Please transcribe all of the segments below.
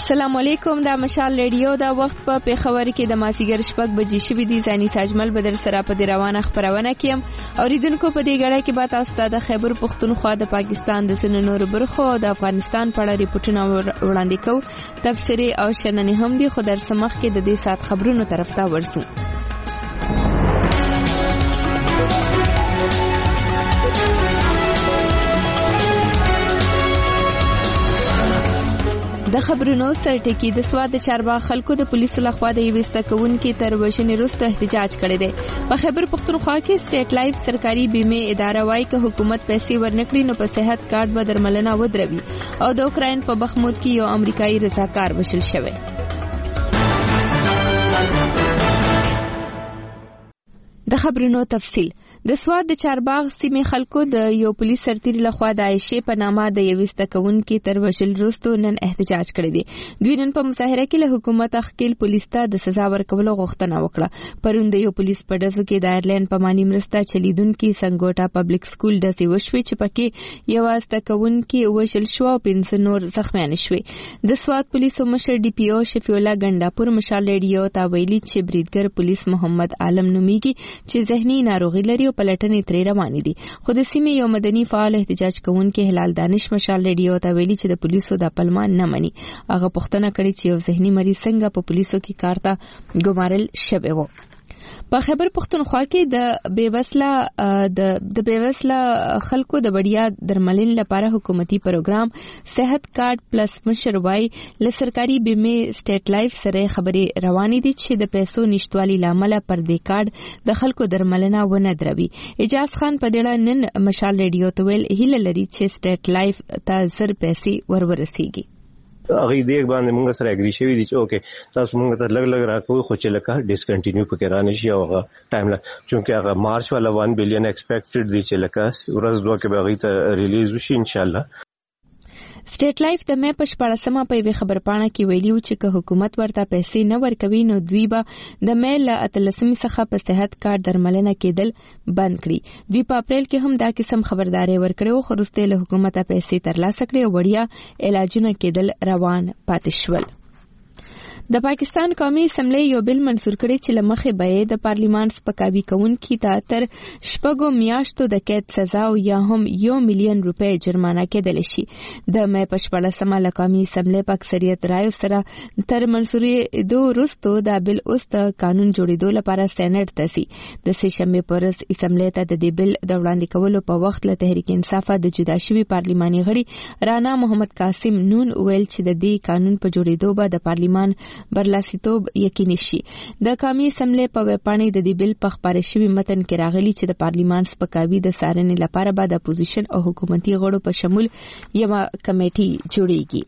السلام علیکم. دا مشال ریډیو دا وخت په پیښور کې د مازیګر شپږ بجې شوي دي. ځاني ساجمل بدر سره په دې روانه خبرونه کیم. اوریدونکو په دې غړې کې به تاسو ته د خیبر پښتونخوا د پاکستان د سن نور برخو د افغانستان په اړه ریپورتونه وړاندې کوو. تفسیری او شننې هم دي، خو در سمخ کې د دې سات خبرونو طرف ته ورسو. د خبرونو سرټکی د سواد د چارباغ خلکو د پولیسو لخوا د یوسته کوونکې تر وژنې وروسته احتجاج کړی دی. په خیبر پښتونخوا کې سټیټ لایف سرکاري بیمه اداره وايي چې حکومت پیسې ورنکړي نو په صحت کارت به درملنه ودروي. او د اوکراین په بخمود کې یو امریکایي رضاکار وشل شوی. د خبرونو تفصیل. د سواد د چارباغ سیمې خلکو د یو پولیس سرتیري لخوا د عائشې په نامه د یوسته کوونکې تر وژل وروسته نن احتجاج کړی دی. دوی نن په مظاهره کې له حکومت خپل پولیس ته د سزا ورکولو غوښتنه وکړه. پرون د یو پولیس په ډزو کې د آیرلند په مالی مرسته چلیدونکو سنګوټا پبلک سکول د سیوشوي چې پکې یو واسطه کوونکې وژل شو او 500 نور زخمیان شوي. د سواد پولیسو مشر ډي پی او شفیع الله ګنداپور مشال ریډیو ته ویلي چې بریدګر پولیس محمد عالم نومیږي چې ذهني ناروغي لري او پلټنې ترې روانې دي. خو د سیمې یو مدني فعال احتجاج کوونکي هلال دانش مشال ریډیو ته ویلي چې د پولیسو د پلمان نه مني. هغه پوښتنه کړې چې یو ذهني مریض څنګه په پولیسو کې کار ته ګمارل شوی و. په خیبر پښتونخوا کې د بیوسله خلکو د وړیا درملنې لپاره حکومتي پروګرام صحت کارت پلس مشر وايي له سرکاري بیمه سټیټ لایف سره خبرې روانې دي چې د پیسو نشټوالي لامل پر دې کارت د خلکو درملنه ونه دروي. اجاز خان په دې نن مشال ریډیو ته ویل هیله لري چې سټیټ لایف ته زر پیسې ورورسیږي. هغه دې باندې موږ سره اګری شوی دي چې اوکې تاسو موږ ته لګ راکوي خو چې لکه ډیسکنټینیو پکې را نشي او هغه ټایم لا چې هغه مارچ والا 1 بلین ایکسپیکټډ دي چې لکه ورځ دوه کې به ته ریلیز وشي ان شاء الله. سټیټ لایف د مې په 14مه په یوه خبرپاڼه کې ویلي و چې که حکومت ورته پیسې نه ورکوي نو دوی به د مې له 13 څخه په صحت کارت درملنه کېدل بند کړي. دوی په اپریل کې هم دا قسم خبرداري ورکړې خو وروسته له حکومت پیسې ترلاسه کړې او وړیا علاجونه کېدل روان پاتې شول. د پاکستان قومي اسمبلی یو بل منسور کړی چې لمخې به د پارلیمان سپکاوي کوونکي ته تر 6 میاشتو د قید سزا او یا هم 1 ملیون روپۍ جرمانه کېدل شي. د مې په 14مه له قومي اسمبلی په اکثریت رایو سره تر منسورېدو وروسته د بل اوس د قانون جوړېدو لپاره سېنات ته سي. د سې شنبې پر ورځ اسمبلی ته د دې بل د وړاندې کولو په وخت له تحریک انصاف د جدا شوي پارلماني غړي رانا محمد قاسم نون ویل چې د دې قانون په جوړېدو به د پارلمان برلاسیتوب یقیني شي. د قومي اسمبلی په ویبپاڼې د دې بل په خبرې شوي متن کې راغلي چې د پارلمان سپکاوي د څارنې لپاره به د اپوزیشن او حکومتي غړو په شمول یو کمیټي جوړیږي.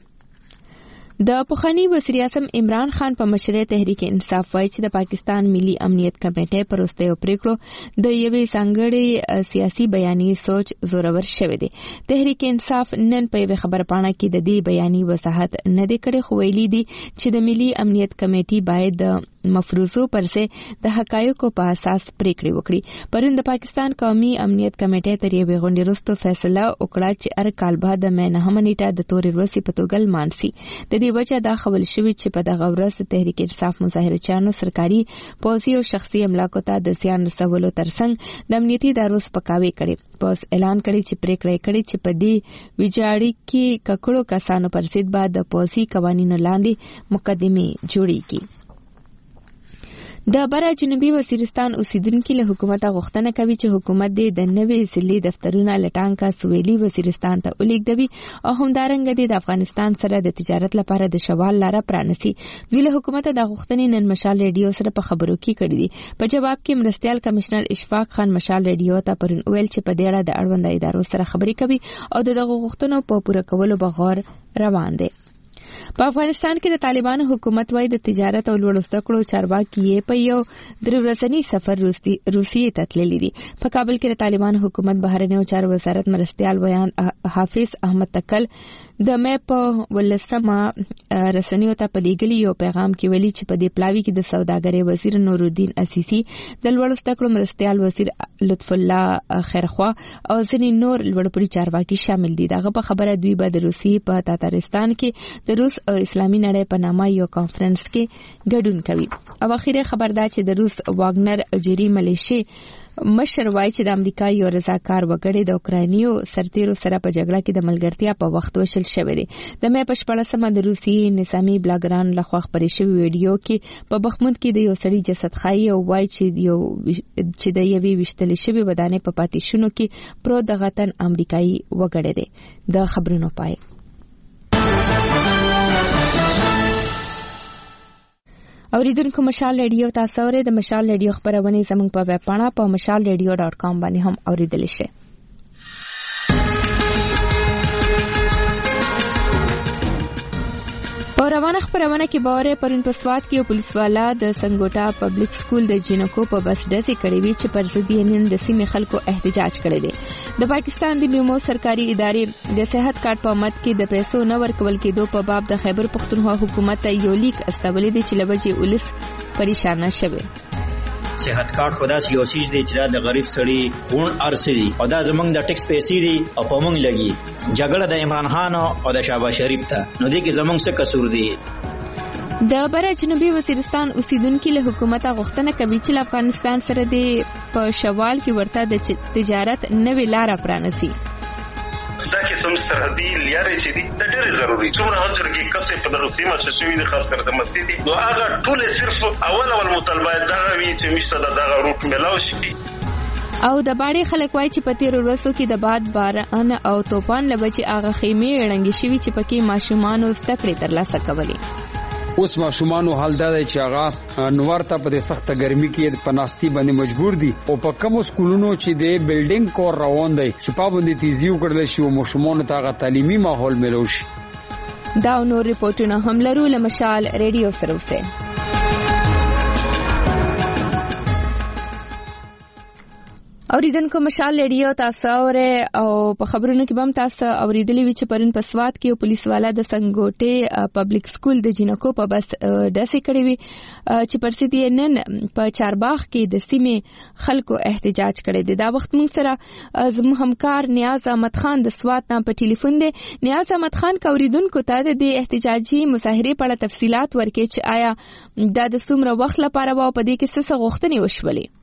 د پخوانی وزیر اعظم عمران خان په مشرۍ تحریک انصاف وايي چې د پاکستان ملي امنیت کمیټې پر وروستیو پریکړو د یوې ځانګړې سیاسي بیانیې سوچ زورور شوی دی. تحریک انصاف نن په یوه خبرپاڼه کې د دې بیانیې وضاحت نه دی کړی خو ویلي دي چې د ملي امنیت کمیټې باید د مفروضو پرځای د حقایقو په اساس پریکړې وکړي. پرون د پاکستان قومي امنیت کمیټې تر یوې غونډې وروسته فیصله وکړه چې هر کال به د مې 9 نیټه د تورې ورځې په توګه لمانځي. د دې وجه دا خبر شوی چې په دغه ورځ تحریک انصاف مظاهرچیانو سرکاري پوځي او شخصي املاکو ته د زیان رسولو ترڅنګ د امنیتي ادارو سپکاوي کړي. پوس اعلان کړي چې پریکړه کړي چې په دې ویجاړي کې ککړو کسانو پر ضد به د پوځي قوانینو لاندې مقدمه جوړیږي. د بره جنوبي وزیرستان اوسیدونکو له حکومت غوښتنه کوي چې حکومت د نوې ضلعي دفترونه لټانکا سویلي وزیرستان ته ولیږدوي او همدارنګه د افغانستان سره د تجارت لپاره د شوال لاره پرانیسي. دوی له حکومت د غوښتنې نن مشال ریډیو سره په خبرو کې کړې دي. په جواب کې مرستيال کمشنر اشفاق خان مشال ریډیو ته پرون ویل چې په دې اړه د اړوند ادارو سره خبرې کوي او دغه غوښتنو په پوره کولو بغیر روان دي. په افغانستان کې د طالبانو حکومت وايي د تجارت او لوړو زده کړو چارواکي په یو درورځنی سفر روسیې ته تللي دي. په کابل کې د طالبانو حکومت بهرنیو چارو وزارت مرستيال بیان حافظ احمد تکل د مې په ولسمه رسنیو ته په لیږلي یو پیغام کې ویلي چې په دې پلاوي کې د سوداګرۍ وزیر نورالدین عسیسی، د لوړو زده کړو مرستیال وزیر لطف الله خیرخوا او ځینې نور لوړپوړي چارواکي شامل دي. دغه په خبره دوی به د روسیې په تاتارستان کې د روس او اسلامي نړۍ په نامه یو کانفرنس کې ګډون کوي. او اخیری خبر دا چې د روس واګنر جری ملیشي مشر وایي چې د امریکا یو رضاکار وګړي د اوکراینیو سرتیرو سره په جګړه کې د ملګرتیا په وخت وشل شوی دی. د مې په 14 د روسي نظامی بلاګران لخوا خبرې شوی ویډیو کې په بخمود کې د یو سړي جسد ښایي او وایي چې د یوې وشتل شوی ودانې په پاتیشونو کې پروت د غتن امریکایي وګړي دی. د خبرونو پای. اوریدونکو مشال ریډیو تاسو اورئ. د مشال ریډیو خبرونه زموږ په ویب پاڼه په mashalradio.com باندې هم اوریدل شي. روانه خبرونه کې باورې پرون په سوات کې یو پولیس والا د سنگوټا پبلک سکول د جینکو په بس ډزې کړې وي چې پر ضد یې نن د سیمې خلکو احتجاج کړی دی. د پاکستان د بیمو سرکاري ادارې د صحت کارت په مت کې د پیسو نه ورکول کېدو په باب د خیبر پختونخوا حکومت ته یو لیک استولې دی چې لوجه ولس پریشان شوی. صحت کارت خدا سی یو چیز دی چې د غریب سړي ون ارسي او دا زمونږ د ټیکس پیسې دي او په مونږ لګي. جګړه د عمران خان او د شهباز شریف ته نو دې کې زمونږ څه قصور دی. د بره جنوبي وزیرستان اوسیدونکو له حکومت غوښتنه کوي چې افغانستان سره د په شوال کې ورته د تجارت نوې لار پرانسي. دا کې سم سرحدي لیارې چې دي د ډېر ضروري څومره هڅه کې کڅې په دروسیمه شوي دي خاص کر د مسجد نو هغه ټول صرف اول مطالبه دا وی چې مشته دا روټ ملاو شي. او د باړې خلک وایي چې په تیر ورځو کې د باد باران او طوفان لبچي هغه خیمه رنګ شوي چې پکې ماشومان زده کړې ترلاسه کولې. اوس ماشومانو حال دا دی چې هغه انوار ته په سخته ګرمي کې په ناستي باندې مجبور دي او په کوم سکولونو چې د بلډینګ کور روان دی چې په باندې تیزی وکړل شي او ماشومان ته هغه تعلیمي ماحول ملو شي. دا نور ریپورتونه هم لرو. لمشال ریډیو سره اوسه. اوریدونکو مشال ریډیو تاسو اورئ او په خبرونو کې بم تاسو اوریدلې وی چې پرون په سوات کې یو پولیس والا د سنگوټې پبلک سکول د جینکو په بس ډزې کړې وی چې پر ضد یې نن په چارباغ کې د سیمې خلکو احتجاج کړی دی. دا وخت موږ سره زموږ همکار نیاز احمد خان د سوات نام په ټلیفون دی. نیاز احمد خان اوریدونکو ته د احتجاجي مظاهره په اړه تفصيلات ورکړي چې آیا دا د څومره وخت لپاره و په دې کې څه غوښتنې وشولې.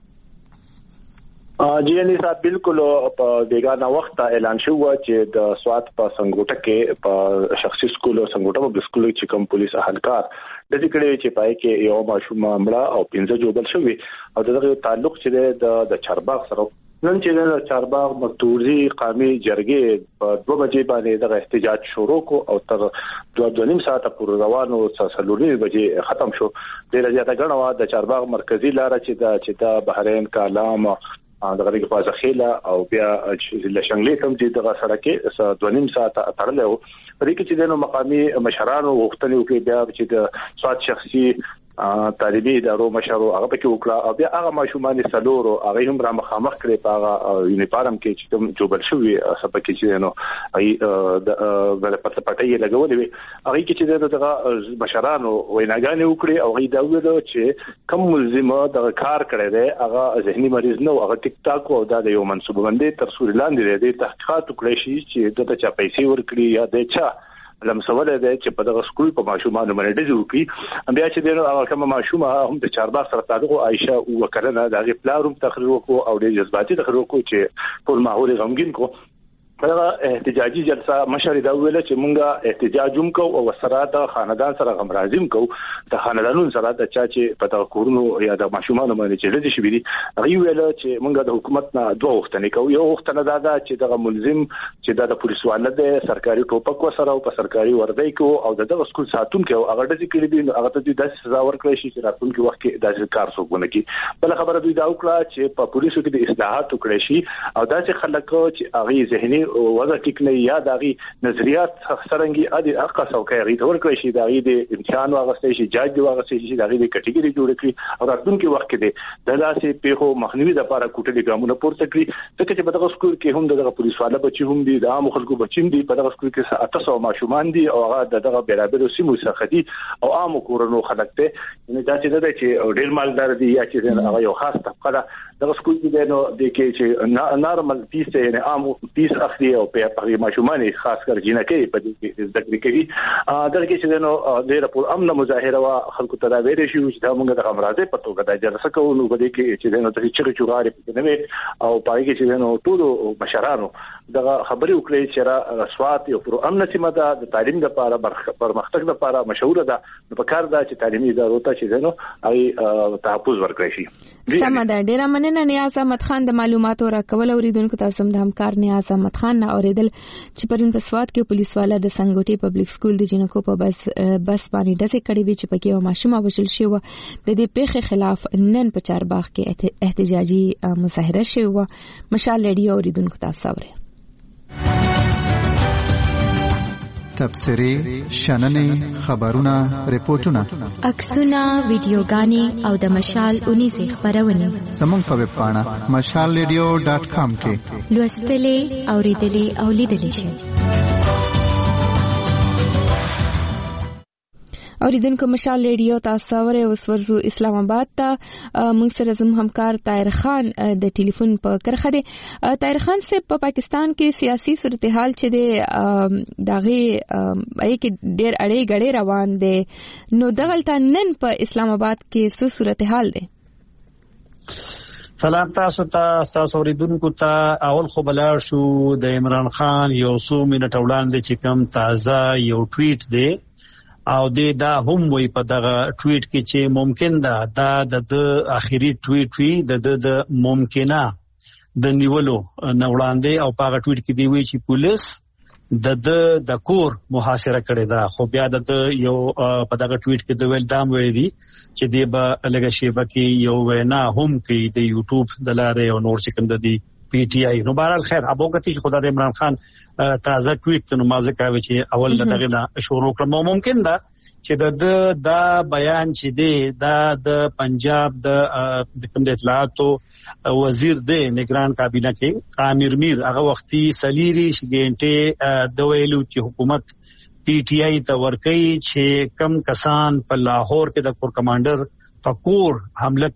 جی علي صاحب بالکل په بیگانه وخت اعلان شو چې د سوات په سنگوټه کې په شخصي سکول او سنگوټه په سکول کې کوم پولیس اهلکار د دې کړي چې پای کې یو ماشوم مړه او 15 جوړل شوی او دغه تعلق چې د چارباغ سره نن چې د چارباغ مکتوزي قومي جرګې په 2 بجې باندې د احتجاج شروع کو او تر 2.5 ساعته پورې روانو سلوري بجې ختم شو. د رضایت غنوا د چارباغ مرکزی لار چې د بحرین کالام دغه کې په ځخیله او بیا د شنګلې کوم چې دغه سره کې 2.5 ساعت تړلې وو. په دې کې چې د مقامي مشرانو غوښتنې وکړي بیا چې د سواد شخصي طالبي ادارو مشرو هغه پکې وکړه او بیا هغه ماشومان سلورو هغه هم را مخامخ کړي په هغه یونیفارم کې چې کوم جوړل شوی سبا کې چې نو ای د پټپټي لګولې وي هغه کې چې دغه مشرانو ویناګانې وکړي او هغه دا ویل چې کوم ملزمه د کار کړي دی هغه ذهني مریض نه هغه ټیک ټاک او د یو منسوبه باندې تر څو لاندې دی تحقیقات وکړي چې د چا پیسې ورکړي یا د چا لمسوله ده چې په دغه سکول په ماشومان باندې ډزو کی بیا چې دغه هغه کوم ماشومه هم د چارباغ سره تعلق عائشه وکړه دغه پلاروم تخریر وکړو او د جذباتي تخریر وکړو چې ټول ماحول غمګین کو دا احتجاجي جلسه مشر دا ویل چې مونږه احتجاج وکړو او سره د خاندان سره غمرازم کو د خاندانونو سره د چا چې په تاسو کورونو یا د ماشومان باندې چې لدی شي بي هغه ویل چې مونږه د حکومت نه دوه وختنې کوو یو وختنه دا چې د ملزم چې د پولیس والده سرکاري ټوپک وسره او په سرکاري وردی کو او دغه سکول ساتون کې هغه د ذکر دي هغه ته د سزا ورکړي شي چې راتلونکي وخت کې د کار څوکونه کی بل خبره دوی دا وکړه چې په پولیسو کې د اصلاحات وکړي شي او دا چې خلک چې هغه ذهني وضع ټیک نه یا دغه نظریات څرنګي ادي حق څوکۍ غي تور کړی شي دغه د امتحان واغستې شي جاج دی واغستې شي دغه د کټګوري جوړ کړي او راتلونکي وخت کې د داسې پیښو مخنیوي لپاره کوټلي ګامونه پورته کړي ځکه چې په دغه سکول کې هم دغه پولیس والا بچي هم دي د عام خلکو بچي دي په دغه سکول کې 800 ماشومان دي او هغه دغه برابر سیمو څخه دي او عام کورونو خلک ته نه داسې ده چې ډېر مالدار دي یا چې هغه یو خاص طبقه ده دغه سکول کې نو د کې چې نارمل پیس یعنی عام پیس اخلي او په هغه ماشومان خاص کر جنکې په دې ذکر کوي دغه کې چې نو ډېر په امن مظاهره وا خلکو ته دا ویل شي چې دا موږ د امراضه په توګه د جلسه کوو نو په دې کې چې نو د چې چوغاري په نوې او پای کې چې نو ټول مشرانو دغه خبرې وکړي چې رسوات یو پر امن سیمه ده د تعلیم لپاره پرمختګ لپاره مشهور ده نو په کار ده چې تعلیمي ادارو ته چې نو هغه تحفظ ورکړي شي سم ده. ډیر مننه نیاز احمد خان د معلوماتو راکول اوریدونکو تاسو هم د همکار نیاز احمد خان نه اوریدل چې پرون په سواد کې پولیس والا د سنگوټي پبلک سکول د جنکو په بس باندې دسه کړي وی چې پکې یو ماشومه وشل شو د دې پیښې خلاف نن په چارباغ کې احتجاجي مظاهره شوه. مشال لري اوریدونکو تاسو اوره تبصرې شننې خبرونه ریپورتونه عکسونه ویډیوګانې او د مشال 19 خبرونه زموږ په ویب پاڼه mashalradio.com کې لوستلې اوریدلې او لیدلې شئ. اوریدونکو مشال ریډیو تاسو اوره اوس ورزو اسلام آباد ته موږ سره زموږ همکار طاهر خان د ټلیفون په کرخه دی. طاهر خان سے په پاکستان کې سیاسي صورتحال چې دی داغه ای کې ډېر اړې غړې روان دي نو دغلته نن په اسلام آباد کې څه صورتحال دی؟ سلام تاسو ته اوریدونکو ته اول خو بلار شو د عمران خان یو څو منټ وړاندې چې کوم تازه یو ټویټ دی او دا هم وی په دغه ټویټ کې چې ممکن ده د اخیری ټویټ وی د ممکنه د نیولو نوړاندې او په هغه ټویټ کې دی وی چې پولیس د کور محاصره کړې ده خو بیا د یو په دغه ټویټ کې د ویل دام ویلي چې دی به لږه شیبه کې یو وینا هم کوي د یوټیوب د لارې او نور چې کوم د دی پی ټی آی. نو بهرحال خیر ابوګتی چې خدای د عمران خان تازه ټویټ نو مازه کوي چې اول دغه نه شروع کړم ممکن ده چې دا بیان چې دی د پنجاب د کوم د اطلاعاتو وزیر دی نگران کابینه کې عامر میر هغه وختي سلیری شګنټه د ویلو چې حکومت پی ټی آی ته ورکړي چې کم کسان په لاهور کې د کور کمانډر پکور حمله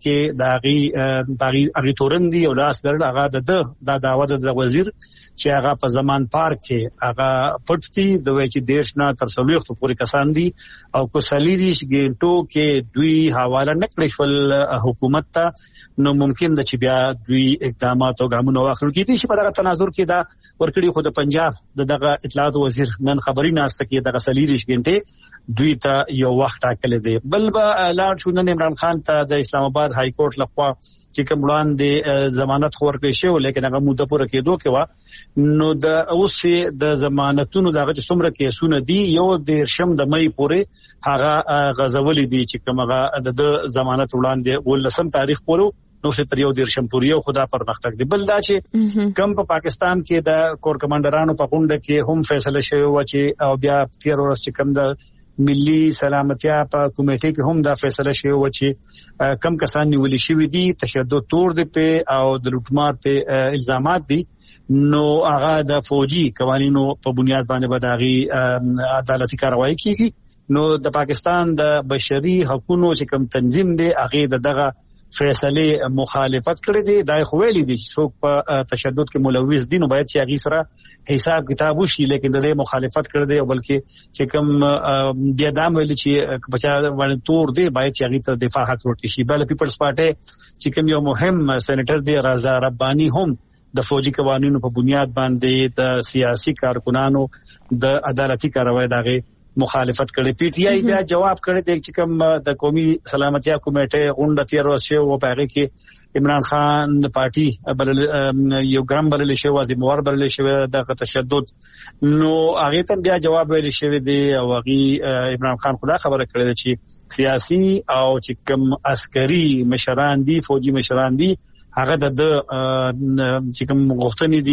کې داغي تورندي او لاس درل هغه د دعوت د وزیر چې هغه په زمان پارک کې هغه پټتي د وی چې دیشنا تر څلويختو پورې کسان دي او کو سلیری شګنټو کې دوی حواله نکړي شول حکومت ته نو ممکن د چې بیا دوی اقدامات او ګامونه واخلي کیږي چې په دغه تناظر کې دا ورکړي خو د پنجاب دغه اطلاعات وزیر نن خبري ناسته کې دغه سلیری شګنټه دوی ته یو وخت ټاکل دی. بل به لاړ شو نن عمران خان ته د اسلام آباد های کورټ لخوا چې کوم وړاندې ضمانت ورکړی شو لیکن هغه موده پوره کېدو کې وا نو د اوس د ضمانتونو دغه څومره کیسونه دي یو د شم د مې پورې هغه غزولې دي چې کومه د ضمانت وړاندې ولسم تاریخ پورې نو ستر یو د شمپوریو خدا پر پرمختګ دی. بل دا چې کم په پاکستان کې د کور کمانډرانو په غونډه کې هم فیصله شوی و چې او بیا 13 ورځې چې کم د ملي سلامتیا په کمیټې کې هم دا فیصله شوی و چې کم کسان نیول شوی دي تشدد تور دي په او د لوټمار په الزامات دي نو هغه د فوجي قوانینو په بنیاد باندې بداغي عدالتي کاروایی کیږي. نو د پاکستان د بشري حقوقو چې کم تنظیم دی هغه دغه فیصله مخالفت کړی دی دای خو ویلي دي چې څوک په تشدد کې ملوث دي نو باید چې هغه سره حساب کتاب وشي لیکن د مخالفت کړی دی بلکې چې کوم بیا دام ویلي چې بچا باندې تور دی باید چې هغه ته دفاع حق ورکړي شي. بل پیپلز پارټي چې کوم یو مهم سېنیټر دی رضا ربانی هم د فوجي قوانینو په بنیاد باندې د سیاسي کارکونانو د عدالتي کاروایی دغه مخالفت کړي. پی ټی آی بیا جواب کړی دی چې کوم د قومي سلامتیا کمیټه غونډه 13 ورځې او په هغه کې عمران خان پارټي بل یو ګرام بل شي وازي مور بل شي د تشدد نو هغه ته بیا جواب ویل شوی دی او هغه عمران خان خدا خبره کړی چې سیاسي او چې کوم عسکري مشران دي فوجي مشران دي هغه د چې کوم غوښتنې دي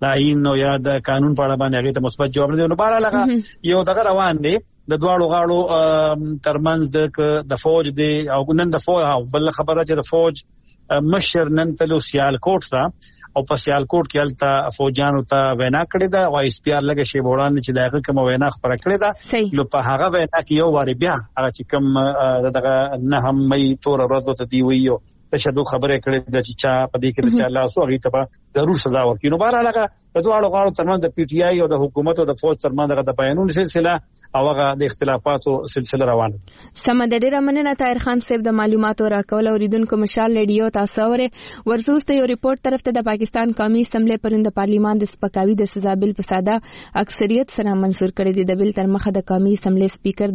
د آئین او یا د قانون په اړه باندې هغه ته مثبت جواب نه دی. نو بهر لغه یو دغه روان دی د دواړو غاړو ترمنځ د فوج دی او نن د فوج بل خبره چې د فوج مشر نن تلو سیالکوټ ته او په سیالکوټ کې الته فوجانو ته وینا کړې ده او اس پی آر لګه شی وړاندې چې دغه کوم وینا خبره کړې ده نو په هغه وینا کې یو واری بیا هغه چې کوم دغه نه هم مې تور ورځ ته دی ویو تشدد خبره کړې ده چې چا په دې کې د چا لاس او هغه ته ضرور سزا ورکړي. نو بهر هغه د دواړو غاړو ترمنځ د پی ټی آی او د حکومت او د فوج ترمنځ د بیانونو سلسله او هغه د اختلافاتو سلسله روانه. سم د ډیره مننه طاهر خان صاحب د معلوماتو راکول اوریدونکو مشال ریډیو تاسو اوره ورسوسته یو ریپورت طرف ته د پاکستان قومي اسمبلی پرند پارلیمان د سپکاوي د سزا بل په ساده اکثریت سره منزور کړی دی. د بل تر مخه د قومي اسمبلی سپیکر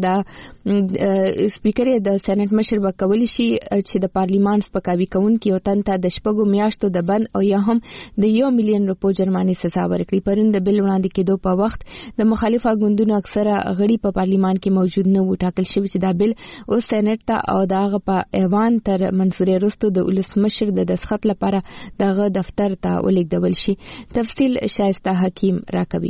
د سېنات مشر وکول شي چې د پارلیمان سپکاوي کوونکي او تنته د شپږو میاشتو د بند او یا هم د 1 ملیون روپو جرمانه سزا ورکړي. پرند بل وړاندې کېدو په وخت د مخالفه ګوندونو اکثره په پارلیمان کې موجود نه و. ټاکل شوی چې دا بل او سېنات ته او دغه په ایوان تر منصوري رستو د ولسمشر د دسخط لپاره دغه دفتر ته ولیکدل شي. تفصیل شایسته حکیم راکوي.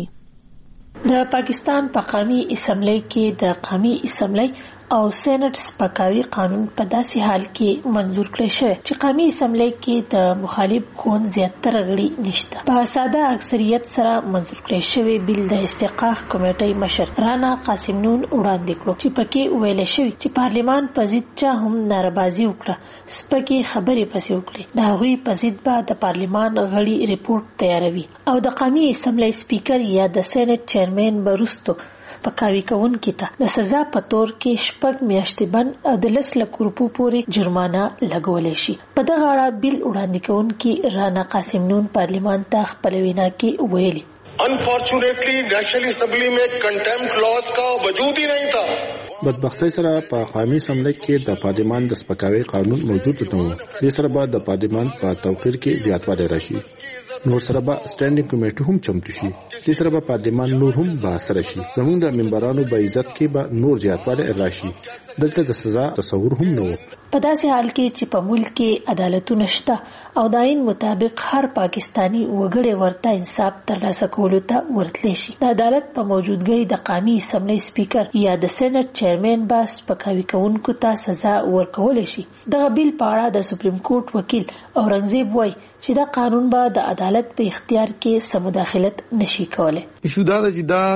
د پاکستان په قومي اسمبلی کې د قومي اسمبلی او سېنات سپکاوي قانون په داسې حال کې منزور کړی شوی چې قومي اسمبلی کې د مخالف ګوند زیاتره غړي نشته. په ساده اکثریت سره منزور کړی شوی بل د استحقاق کمیټې مشر رانا قاسم نون وړاندې کړو چې پکې ویل شوی چې پارلیمان په ضد چا هم ناربازي وکړه سپکې خبرې پسې وکړي دا غوي په ضد به د پارلیمان غړي ریپورت تیاروي او د قومي اسمبلی سپیکر یا د سېنات چیرمن برستو پکاوي کوونکي ته د سزا په تور کې شپږ میاشتې بند او د 10 لک روپو پورې جرمانه لګولای شي. په دغه اړه بل وړاندې کوونکي رانا قاسم نون پارلیمان ته خپل وینا کې ویلي unfortunately national assembly में contempt laws का वजूद ही नहीं था. بدبختۍ سره په قومي اسمبلی کې د پارلیمان د سپکاوي قانون موجود نه و. دې سره به د پارلیمان په توقیر کې زیاتوالی راشي. نور سره به سټینډینګ کمیټه هم چمتو شي. دې سره به پارلیمان نور هم باسره شي. زموږ د ممبرانو په عزت کې به نور زیاتوالی راشي. دلته د سزا تصور هم نه و. په داسې حال کې چې په ملک کې عدالتونه شته او د آئین مطابق هر پاکستانی وګړی ورته انصاف ترلاسه کولو ته ورتلی شي. د عدالت په موجودګۍ د قومي اسمبلی سپیکر یا د سېنات چیرمن باس پکاوي کوونکو ته سزا ورکول شي. دغه بیل په اړه د سپریم کورټ وکیل اورنګزیب وایي چې دا قانون به د عدالت په اختیار کې سم مداخلت نشي کولای. ایشو دا چې دا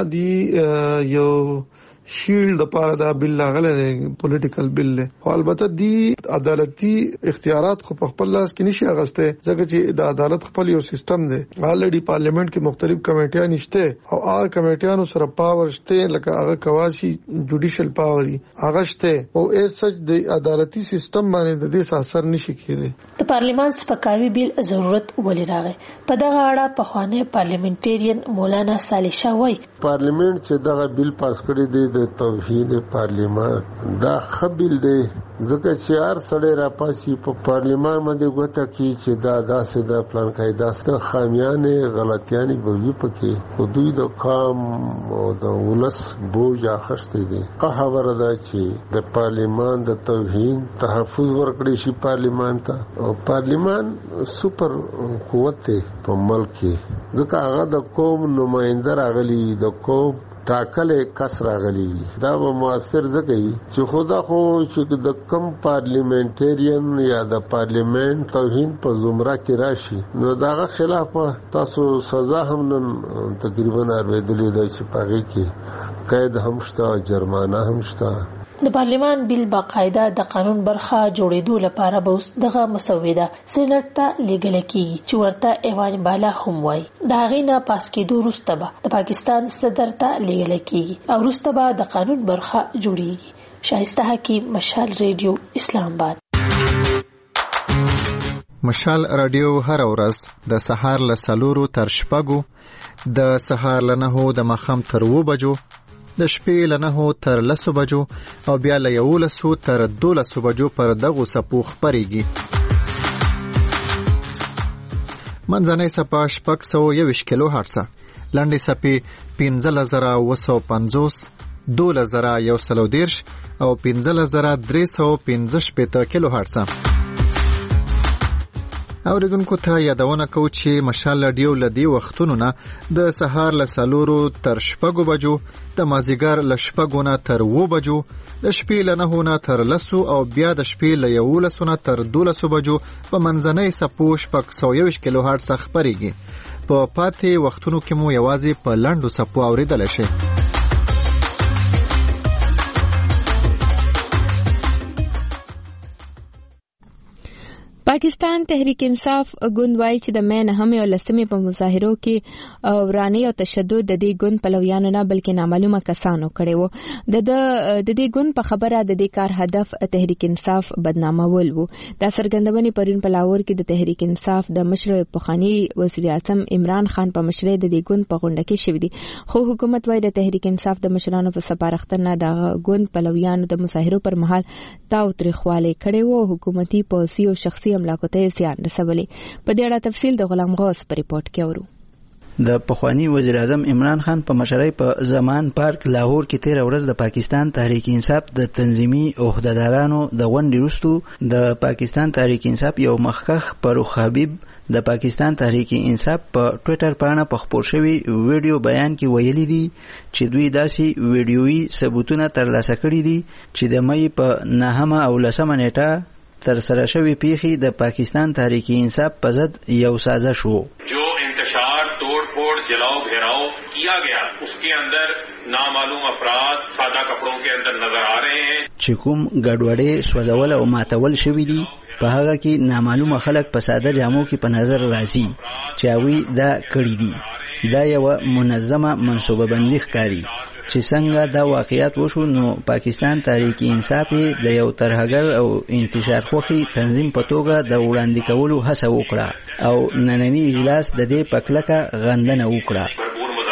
دی یو شیلډ لپاره دا بل لاغله دی پولیټیکل بل دی او البته دی عدالتي اختیارات خو په خپل لاس کې نشي اغسته ځکه چې د عدالت خپل یو سیستم دی. الریډي پارلیمنت کې مختلف کمیټیاں نشته او هغه کمیټیانو سره پاور شته لکه هغه کواسي جوډیشل پاور هغه شته او ایز سچ د عدالتي سیستم باندې د دې اثر نشي کېدی. د پارلیمان سپکاوي بیل ضرورت ولې راغی؟ په دغه اړه په خوانه پارلیمنټریان مولانا صالح شاه وایي پارلیمنت چې دغه بیل پاس کړی دی د توهین پارلیمان دا خبل دی ځکه چې هر سړی را پاسي په پارلیمان باندې غوته کی چې دا داسې د پلان قاعده ست خامیانه غلطیانی به وي پکې خو دوی د کام او د ولس بوج اخستې دي. که خبره ده چې د پارلیمان د توهین تحفظ ورکړي شي پارلیمان ته او پارلیمان سپر قوت په ملک کې ځکه هغه د قوم نمائنده راغلي د قوم ټاکلې کس راغلی دا به موثر ځکه چې خدا خو چې د کم پارلیمنټریان یا د پارلیمنت توهین په زمره کې راشي نو داغه خلاف تاسو سزا هم نن تقریبا اړېدلې ده چې پاږي کې قید هم شته جرمانه هم شته. د پارلیمان بیل باقاعده د قانون برخه جوړېدو لپاره به اوس دغه مسوده سېنات ته لیږل کیږي چې ورته ایوان بالا هم وایي. د هغې نه پاس کېدو وروسته به د پاکستان صدر ته لیږل کیږي او وروسته به د قانون برخه جوړیږي. شایسته حکیم، مشال ریډیو، اسلام آباد. مشال رادیو هر ورځ د سهار له 4 تر 6 د سهار له 9 د ماښام تر 2 بجو د شپې له 9 تر 10 بجو او بیا له 11 تر 12 بجو پر دغه سپو خبريږي. منځنۍ سپا 621 کیلو هرتز، لاندې سپي 15950، 2130 او 15315 کیلو هرتز. اوریدونکو ته یادونه کو چې مشال رادیو لدی وختونو نه د سهار له 4 تر 6 بجو د مازیګر له 6 نه تر 9 بجو د شپې له 9 نه تر 10 او بیا د شپې له 11 نه تر 12 بجو په منځنۍ سپو 121 کیلو هرتز خبريږي په پاتې وختونو کې مو یوازې په لاندو سپو اوریدل شي. پاکستان تحریک انصاف ګوند وايي چې د مې نه هم یو لسمې په مظاهرو کې وراني او تشدد د دې ګوند پلویانو نه بلکې نامعلومه کسانو کړي وو. د دې ګوند په خبره د دې کار هدف تحریک انصاف بدنامول وو. دا څرګندونې پرون په لاهور کې د تحریک انصاف د مشر پخوانی وزیر اعظم عمران خان په مشرۍ د دې ګوند په غونډه کې شوې دي. خو حکومت وايي د تحریک انصاف د مشرانو په سپارښتنه د ګوند پلویانو د مظاهرو پر مهال تاو تریخواله کړي وو. حکومتي پالیسي او شخصي املاکته زیان رسولي. په دې اړه تفصیل د غلام غوث په ریپورت کې اورو. د پخوانی وزیر اعظم عمران خان په مشرۍ په زمان پارک لاهور کې 13 ورځ د پاکستان تحریک انصاف د تنظیمي عہدیدارانو د غونډې وروسته د پاکستان تحریک انصاف یو مخکخ فاروق حبیب د پاکستان تحریک انصاف په ټوئیټر باندې په خبر شوی ویډیو بیان کې ویلي دي چې دوی داسې ویډیويي ثبوتونه ترلاسه کړي دي چې د مې په 9 او 10 نیټه تر سره شوی پیخي د پاکستان تحریک انصاف په ضد یو سازش وو. جو انتشار توڑ پھوڑ جلاؤ گھیراؤ کیا گیا اس کے اندر نامعلوم افراد سادہ کپڑوں کے اندر نظر آ رہے ہیں. چې کوم ګډوډي سوځول او ماتول شوی دي په هغه کې نامعلوم خلک په ساده جامو کې په نظر راځي چې اوی دا کړی دي. دا یو منظمه منصوبه بندي ښکاري چې څنګه دا واقعیت وشو. نو پاکستان تحریک انصاف د یو ترهګر او انتشار خوخي تنظیم په توګه د وړاندې کولو هڅه وکړه او نننی اجلاس د دې پکلکه غندنه وکړه.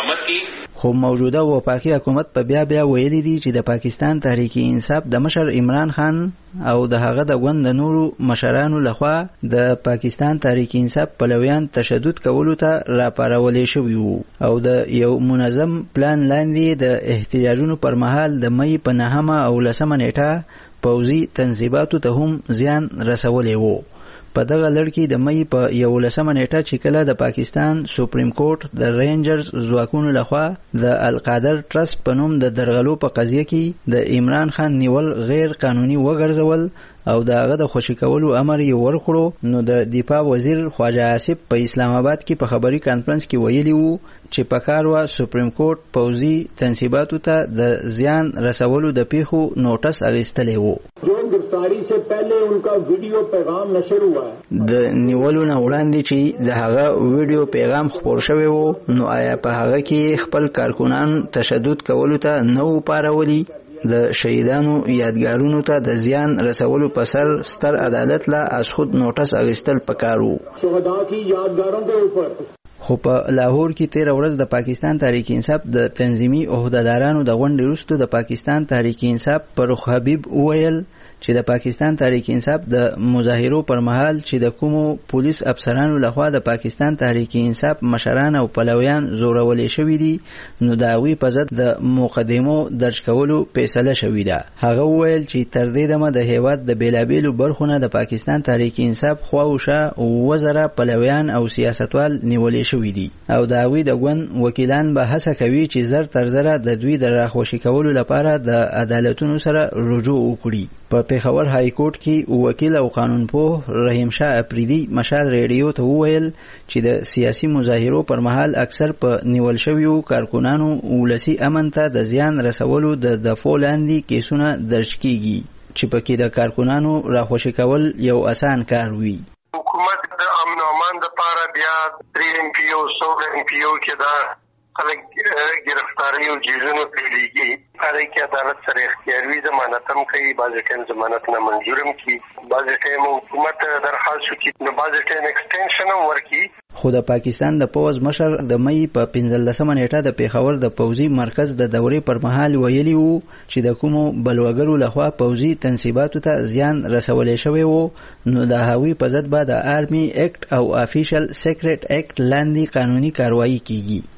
خو موجوده وفاقي حکومت په بیا ویلي دي چې د پاکستان تحریک انصاف د مشر عمران خان او د هغه د ګوند نورو مشرانو لخوا د پاکستان تحریک انصاف پلویان تشدد کولو ته راپارولې شوي وو او د یو منظم پلان لاندې د احتجاجونو پر مهال د مې په 9 او 10 نیټه پوځي تنظیماتو ته هم زیان رسولې وو. په دغه لړ کې د مې په 11 نیټه چې کله د پاکستان سپریم کورټ د رینجرز ځواکونو لخوا د القادر ټرست په نوم د درغلو په قضیه کې د عمران خان نیول غیر قانوني وګرځول او داغه د خوشی کولو امر یې ورکړو. نو د دفاع وزیر خواجه آصف په اسلام آباد کې په خبري کانفرنس کې ویلي وو چې په کار وا سپریم کورټ پوځي تنصیباتو ته د زیان رسولو د پیښو نوټس اغستلې وو. جو گرفتاری سے پہلے ان کا ویڈیو پیغام نشر ہوا ہے د نیولو نه وړاندې چې د هغه ویډیو پیغام خپور شوی وو نو آیا په هغه کې خپل کارکونان تشدد کولو ته نو پارولي؟ د شهیدانو یادګارونو ته د زیان رسولو په سر ستر عدالت لا از خود نوټس اغستل پکارو. شهدا کی یادګاروں کے اوپر خو په لاهور کې 13 ورځ د پاکستان تحریک انصاف د تنظیمي عہدیدارانو د غونډې وروسته د پاکستان تحریک انصاف فاروق حبیب وویل چې د پاکستان تحریک انصاف د مظاهرو پر مهال چې د کومو پولیس افسرانو لخوا د پاکستان تحریک انصاف مشران او پلویان زورولې شوې دي نو د هغوی په ضد د مقدمو درج کولو فیصله شوې ده. هغه وویل چې تر دې دمه د هیواد د بیلابیلو برخو نه د پاکستان تحریک انصاف خواوشا وزره پلویان او سیاستوال نیولې شوې دي او د هغوی د ګوند وکیلان به هڅه کوي چې زر تر زره د دوی د راخوشي کولو لپاره د عدالتونو سره رجوع وکړي. په پیښور های کورټ کې وکیل او قانونپوه رحیم شاه اپریدي مشال ریډیو ته وویل چې د سیاسي مظاهرو پر مهال اکثر په نیول شویو کارکونانو ولسی امن ته د زیان رسولو د دفعو لاندې کیسونه درج کیږي چې پکې د کارکونانو راخوشي کول یو اسان کار وي. حکومت د امن او امان لپاره بیا 3 ام پی او 100 ام پی او کې دا خلک گرفتاری او جیلونو پیلېږي. هغه کې عدالت سره اختیاري ضمانت هم کوي، بعضې ټایم ضمانت نه منظور هم کړي، بعضې ټایم حکومت درخواست وکړي نو بعضې ټایم ایکسټینشن هم ورکړي. خو د پاکستان د پوځ مشر د مې په 15 نیټه د پیښور د پوځي مرکز د دورې پر مهال ویلي وو چې د کومو بلوګرو لخوا پوځي تنصیباتو ته زیان رسولې شوی وو نو د هغوی په ضد به د آرمي اکټ او افیشل سیکریټ اکټ لاندې قانوني کاروایی کیږي.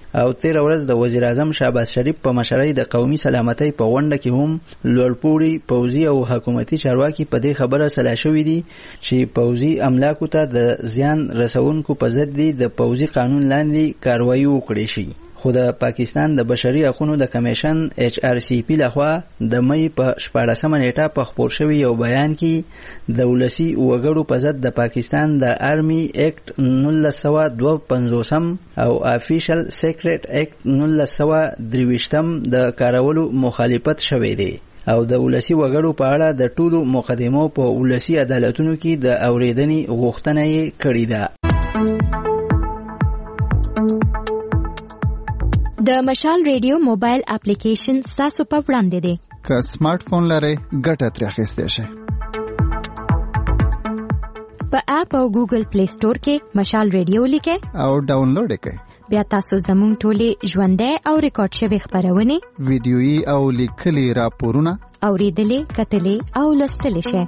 او 13 ورځ د وزیر اعظم شهباز شریف په مشرۍ د قومي سلامتۍ په غونډه کې هم لوړپوړي پوځي او حکومتي چارواکي په دې خبره سلا شوي دي چې پوځي املاکو ته د زیان رسونکو په ضد د پوځي قانون لاندې کاروایی وکړي شي. خو د پاکستان د بشري حقوقو د کمیشن HRCP لخوا د مې په 14 نیټه په خبر شوی یو بیان کې د ولسی وګړو په ضد د پاکستان د آرمي ایکټ 1952 او افیشل سیکریټ ایکټ 1923 د کارولو مخالفت شوی دی او د ولسی وګړو په اړه د ټولو مقدمو په ولسی عدالتونو کې د اوریدنې غوښتنه یې کړې ده. د مشال ریډیو موبایل اپلیکیشن تاسو په وړاندې دی. که سمارټ فون لرئ ګټه ترې اخیستی شئ. په اپ او ګوګل پلی سٹور کې مشال ریډیو لیکئ او ډاونلوډ یې کړئ. بیا تاسو زموږ ټولې ژوندۍ او ریکارډ شوي خبرونه ویډیويي او لیکلي راپورونه اوریدلې کتلې او لوستلی شئ.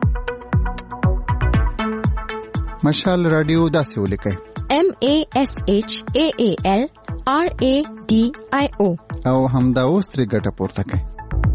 مشال رادیو داسې ولیکئ MASHAAL RADIO او همدا اوس ترې ګټه پورته کړئ.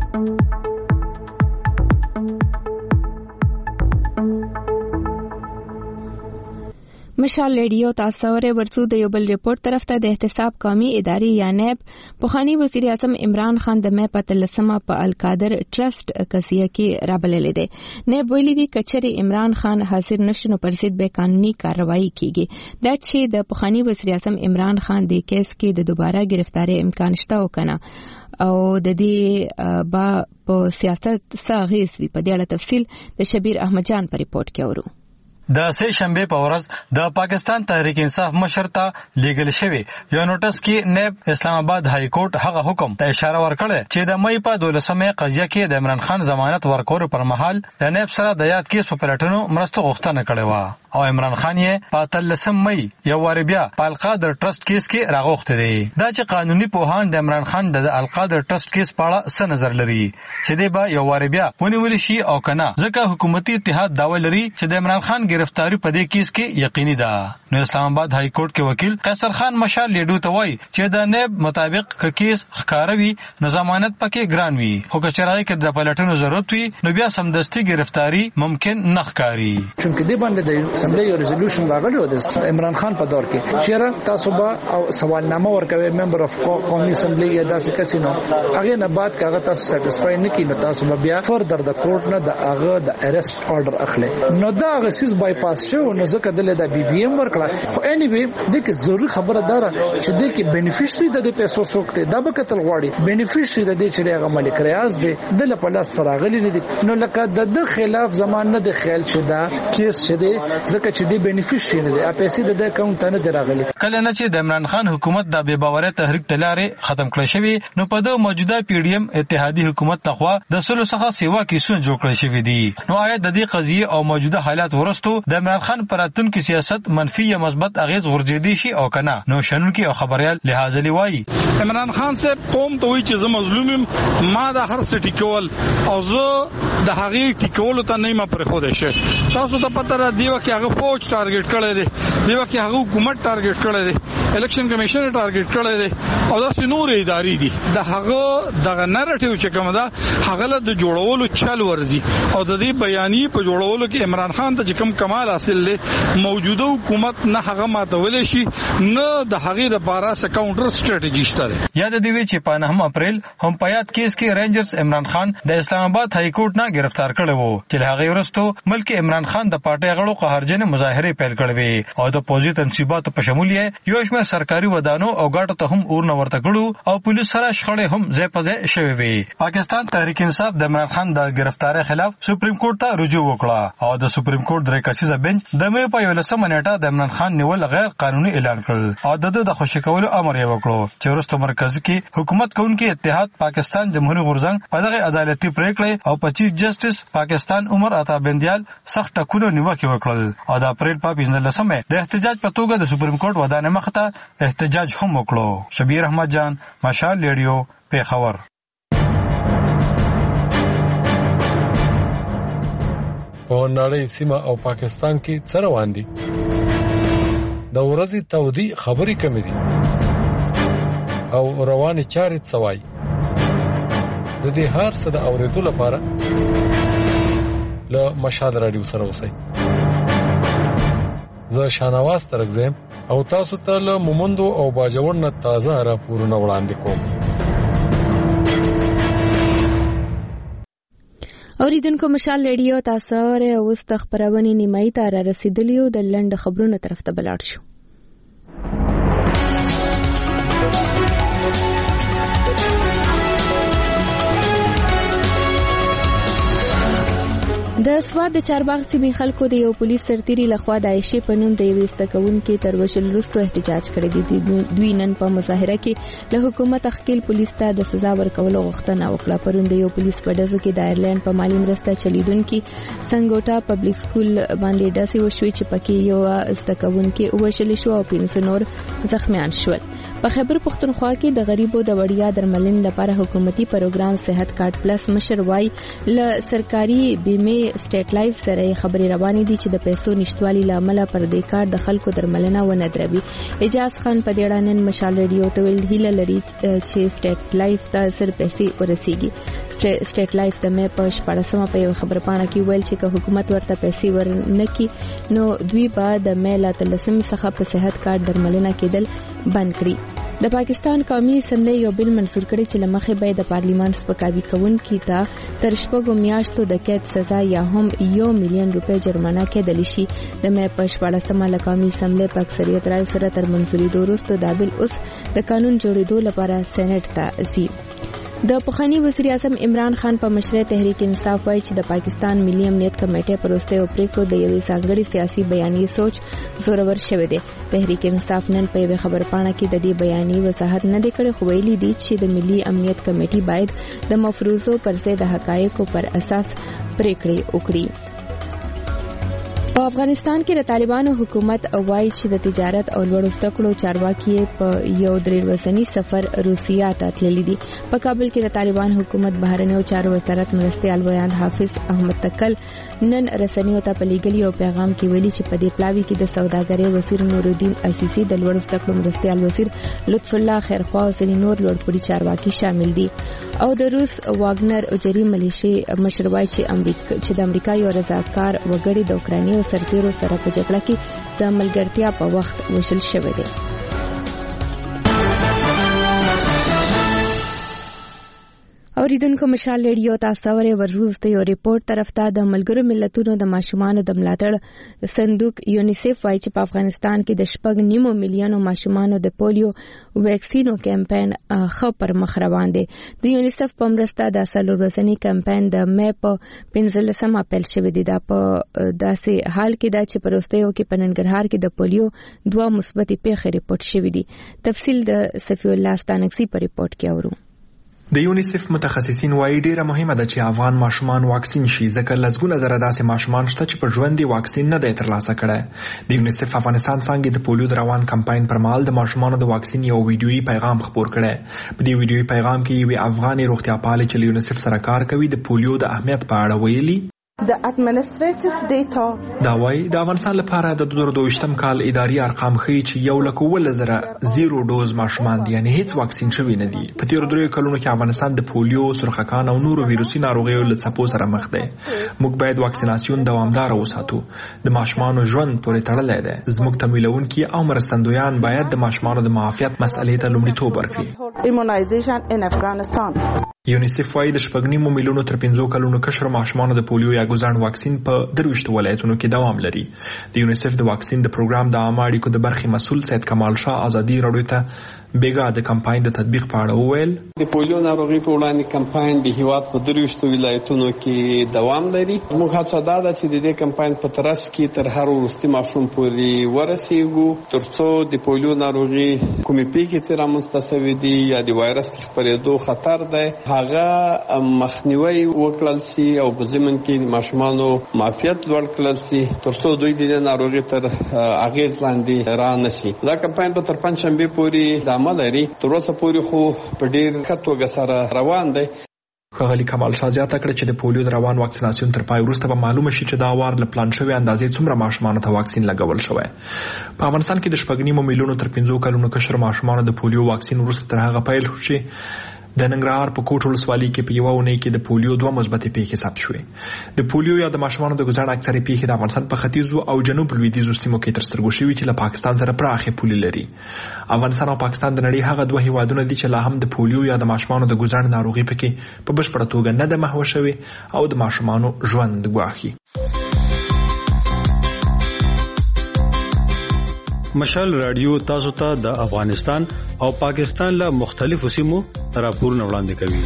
مشال ریډیو تاسو ورسو د یو بل ریپورت طرف ته د احتساب قومي ادارې یا نیب پخوانی وزیر اعظم عمران خان د مې په 13 په القادر ټرست قضیه کې رابلل دي. نیب ویلي دي کچري عمران خان حاضر نشنو پر ضد به قانوني کارروایی کیږي. دا چې د پخوانی وزیر اعظم عمران خان د کیس کې د دوباره گرفتاری امکان شته وکنه او د دې با په سیاست ساغیس وی په دې اړه تفصیل د شبیر احمد جان په ریپورت کې اورو. د سه شنبه په ورځ د پاکستان تحریک انصاف مشر ته لیږل شوی یو نوټس کې نیب اسلام آباد های کورټ هغه حکم ته اشاره ورکړه چې د مې په 12مه قضیه کې د عمران خان ضمانت ورکول پر مهال د نیب سره د یاد کیس په پلټنو مرسته غوښتنه کړې و او عمران خان یې په 13 مې یو وار بیا په القادر ټرست کیس کې راغوښته دي. دا چې قانوني پوهان د عمران خان د القادر ټرست کیس په اړه څه نظر لري چې دی به یو وار بیا ونیول شي او کنه ځکه حکومتي اتحاد داوا لري چې د عمران خان گرفتاری په دې کیس کې یقیني ده. نو اسلام آباد های کورټ کې وکیل قیصر خان مشال لیډو ته وایي چې د نیب مطابق ک کیس ښکاروي نو ضمانت پکې ګران وي خو که چېرې کې د پلټنو ضرورت وي نو بیا سمدستي گرفتاری ممکن نه ښکاري. چونکه دې باندې د اسمبلی یو ریزولوشن راغلی و د عمران خان په دور کې چېرې تاسو به او سوالنامه ورکوي ممبر اف قومي اسمبلی یا داسې کسینو هغه نه بعد کاغه تاسو سټیسفای نه کینو تاسو بیا فردر د کورټ نه د هغه د ارست آرډر اخلي نو دا غسیس بایپاس شو نو ځکه دلته د BBM ورکړه. خو انیوی د کې ضروري خبره ده چې د کې بینیفیشري د پیسو سوکته د بکتل غواړي بینیفیشري د دې چې هغه مالک ریاض دی د په لاس سره غلي نه دي نو لکه د خلاف زمان نه د خیال چې دا کیس شه دی ځکه چې د بینیفیشري نه دی پیسې د اکاونټ نه دراغلي. کله نه چې د عمران خان حکومت د بے باورۍ تحریک تلارې ختم کړی شوی نو په د موجوده PDM اتحادی حکومت لخوا د سلو څخه سیوا کیسونه جوړ کړی شوی دي. نو آیا د دې قضیه او موجوده حالات ورستو د عمران خان پراتون کی سیاست منفي یا مثبت اغیز غورځېدي شي او کنه نو شنونکي او خبريال لحاظ لوي عمران خان صاحب قوم ته وی چې زه مظلوم یم ما دا هر څه ټیکول او زه د هغه ټیکول ته نه ما پر خو ده شه تاسو ته پته را دی چې هغه فوج ټارګټ کړی دی دی چې هغه حکومت ټارګټ کړی دی الیکشن کمیشن ټارګټ کړی دی او دا نور ادارې دي د هغه دغه نریټیو چې کوم ده هغه له جوړولو چل ورزي او د دې بیانې په جوړولو کې عمران خان ته کوم کمال حاصل لې موجوده حکومت نه هغه ماتول شي نه د هغه د بارا سره کاونټر سټریټجی شته. یاد دی چې په 9 اپریل هم په یاد کیس کې رینجرز عمران خان د اسلام آباد های کورټ نه گرفتار کړی وو چې هغه ورستو ملک عمران خان د پارټي غړو قهرجن مظاهره پیل کړې او د پوزي تنصیبات په شمول یې یو شمېر سرکاري ودانو او ګاټو ته هم اورنه ورته کړو او پولیس سره شخړې هم ځای په ځای شوې وي. پاکستان تحریک انصاف د عمران خان د گرفتاری خلاف سپریم کورټ ته رجوع وکړه او د سپریم کورټ درې کسیزه بنچ د مې په 11 نیټه د عمران خان نیول غیر قانوني اعلان کړل او د خوشی کولو امر یې وکړو چې ورسته مرکزی کې حکومت کوونکی اتحاد پاکستان جمهوریت غورځنګ په دغه عدالتي پریکړه او 25 جسټس پاکستان عمر عطا بندیال سخت ټکولو نیوکه وکړل او د اپریل په 15مه د احتجاج په توګه د سپریم کورټ ودانې مخته احتجاج هم وکړو. شبیر احمد جان مشال ریډیو پیښور. په نړۍ سیمه او پاکستان کې څه روان دي؟ د ورځې تودي خبرې کمې دي. او رواني چارې سوای. د دې هر څه د اوریدو لپاره له مشال رادیو سره اوسئ. زه شانواز ترغزم او تاسو ته له مومندو او باجوړ نه تازه راپورونه وړاندې کوم. اوریدونکو مشال ریډیو تاسو سره اوس د خبرونه نیمایي ته را رسیدلیو د لند خبرونو طرف ته بلاړ شو. د سواد د چارباغ سیمې خلکو د یو پولیس سرتیري لخوا د عائشې په نوم د یوې استکونکو تر وشل وروسته احتجاج کړی دی. دوی نن په مظاهره کې له حکومت خپل پولیس ته د سزا ورکولو غوښتنه وکړه. پرون د یو پولیس په ډزو کې د ایرلاین په مالی مرسته چلیدونکو سنگوټا پبلک سکول باندې داسې وشوي چې پکې یو استکونکو وشل شو او 500 نور زخمیان شول. په خیبر پختونخوا کې د غریبو د وړیا درملنې لپاره حکومتي پروګرام صحت کارت پلس مشر وای له سرکاري بیمه سټیټ لایف سره خبري روانې دي چې د پیسو نشټوالي لامل پر دې کار د خلکو درملنه ونه دروي. اجاز خان په دې اړه مشال ریډیو ته ویل هیله لري چې سټیټ لایف ته سر پیسې ورسیږي. سټیټ لایف د مې په 14مه په خبر پاڼه کې ویل چې حکومت ورته پیسې ورنکي نو دوی به د مې لا 13 څخه په صحت کارت درملنه کېدل بند کړي. د پاکستان قومي اسمبلی یو بل منظور کړی چې لمخې به د پارلیمان سپکاوي کوونکي ته تر شپږو میاشتو د قید سزا یا هم 1 ملیون روپۍ جرمانه کېدل شي. د مې په 14مه قومي اسمبلی په اکثریت رای سره تر منځوري وروسته دا بل اوس د قانون جوړېدو لپاره سېنات ته ځي. د پخوانی وزیر اعظم عمران خان په مشرۍ تحریک انصاف وایي چې د پاکستان ملي امنیت کمیټې پروسته او پریکړو د یوې ځانګړي سیاسي بیانیې سوچ زورور شوی دی. تحریک انصاف نن په یوه خبر پاڼه کې د دې بیانیې وضاحت نه دی کړی، خو ویلي دی چې د ملي امنیت کمیټې باید د مفروضو پر ضد د حقایقو پر اساس پریکړې وکړي. په افغانستان کې د طالبانو حکومت وایي چې د تجارت او لوړو زده کړو چارواکي په یو 3 ورځنی سفر روسیا ته تللي دي. په کابل کې د طالبان حکومت بهرنیو چارو وزارت مرستيال ویاند حافظ احمد تکل نن رسنیو ته په لیږلي یو پیغام کې ویلي چې په دې پلاوي کې د سوداګرۍ وزیر نورالدین عزیزي، د لوړو زده کړو مرستيال وزیر لطف الله خیرخوا او ځینې نور لوړپوړي چارواکي شامل دي. او د روس واګنر اجري ملیشي مشر وایي چې د امریکا یو رضاکار وګړي د اوکراني سرتیرو سره په جګړه کې د ملګرتیا په وخت وشل شوی دی. اوریدونکو مشال ریډیو تاسو ته ورزوسته یو ریپورت طرف ته د ملګرو ملتونو د ماشومانو د ملاتړ صندوق یونیسف وايي چې په افغانستان کې د 9 ملیونو ماشومانو د پولیو ویکسینو کمپاین خو پر مخ روان دی. د یونیسف په مرسته د سلورځنی کمپاین د مې په 15مه پیل شوی دی. دا په داسې حال کې دا چې پروستیو کې پننګرهار کې د پولیو 2 مثبت پیښې ریپورت شوې دي. تفصیل د صفی الله ستانکسي په ریپورت کې اورو. د یونیسف متخصصین وايي ډیره مهمه ده چې افغان ماشومان واکسین شي، ځکه لږونه زره داسې ماشومان شته چې په ژوند دی واکسین نه دی ترلاسه کړی. د یونیسف افغانستان څنګه د پولیو د روان کمپاین پر مهال د ماشومانو د واکسین یو ویډیويي پیغام خپور کړی. په دې ویډیويي پیغام کې یو افغاني روغتیا پالې چې یونیسف سره کار کوي د پولیو د اهمیت په اړه ویلي. د administrative data دا وايي د افغانستان لپاره د 2022م کال اداري ارقام ښیي چې 1,000 ډوز ماشومان دي، یعنی هیڅ واکسین شوی نه دي. په تیر 3 کلونو کې افغانستان د پولیو، سرخکان او نورو ویروسي ناروغیو له څپو سره مخ دی. موږ باید واکسیناسیون دوامدار وساتو. د ماشومانو ژوند پورې تړلی دی. زموږ تمویلونکي او مرستندویان باید د ماشومانو د معافیت مسئلې ته لومړیتوب ورکړي. immunization in Afghanistan. یونیسف وايي د 9 ملیونو تر 5 کلونو کشر ماشومانو د پولیو یا ګوزاڼ واکسین په 23 ولایتونو کې دوام لري. د یونیسف د واکسین د پروګرام د عامه اړیکو د برخې مسؤل سید کمال شاه ازادي راډیو ته بیګا د کمپاین د تطبیق په اړه وویل. د پولیو ناروغي په وړاندې کمپاین د هیواد په 23 ولایتونو کې دوام لري. موږ هڅه دا ده چې د دې کمپاین په ترڅ کې تر هر وروستي ماشوم پورې ورسیږو، ترڅو د پولیو ناروغي کومې پیښې چې رامنځته شوې دي یا د وایرس خپرېدو خطر دی هغه مخنیوي وکړل شي او په ضمن کې د ماشومانو معافیت لوړ کړل شي، ترڅو دوی د ناروغي تر اغیز لاندې را نشي. دا کمپاین په تر پنځشنبه پورې دوام لري. تر اوسه پورې خو په ډیر ښه توګه سره روان دی. ښاغلي کمال شاه زیاته کړه چې د پولیو د روان واکسیناسیون تر پای وروسته به معلومه شي چې دا وار له پلان شوی اندازې څومره ماشومانو ته واکسین لګول شوی. په افغانستان کې د 6.5 میلیونو تر 5 کلونو کشر ماشومانو د پولیو واکسین وروسته تر هغه پیل شو د ننګرهار په کوټ ولسوالۍ کې په یوه اونۍ کې د پولیو 2 مثبتې پیښې ثبت شوې. د پولیو یا د ماشومانو د ګزړ اکثري پیښې د افغانستان په ختیځو او جنوب لویدیځو سیمو کې تر سترګو شوي چې له پاکستان سره پراخې پولې لري. افغانستان او پاکستان د نړۍ هغه 2 هیوادونه دي چې لا هم د پولیو یا د ماشومانو د ګزړ ناروغي پکې په بشپړه توګه نه ده محو شوی او د ماشومانو ژوند ګواښي. مشال رادیو تاسو ته د افغانستان او پاکستان له مختلفو سیمو راپورونه وړاندې کوي.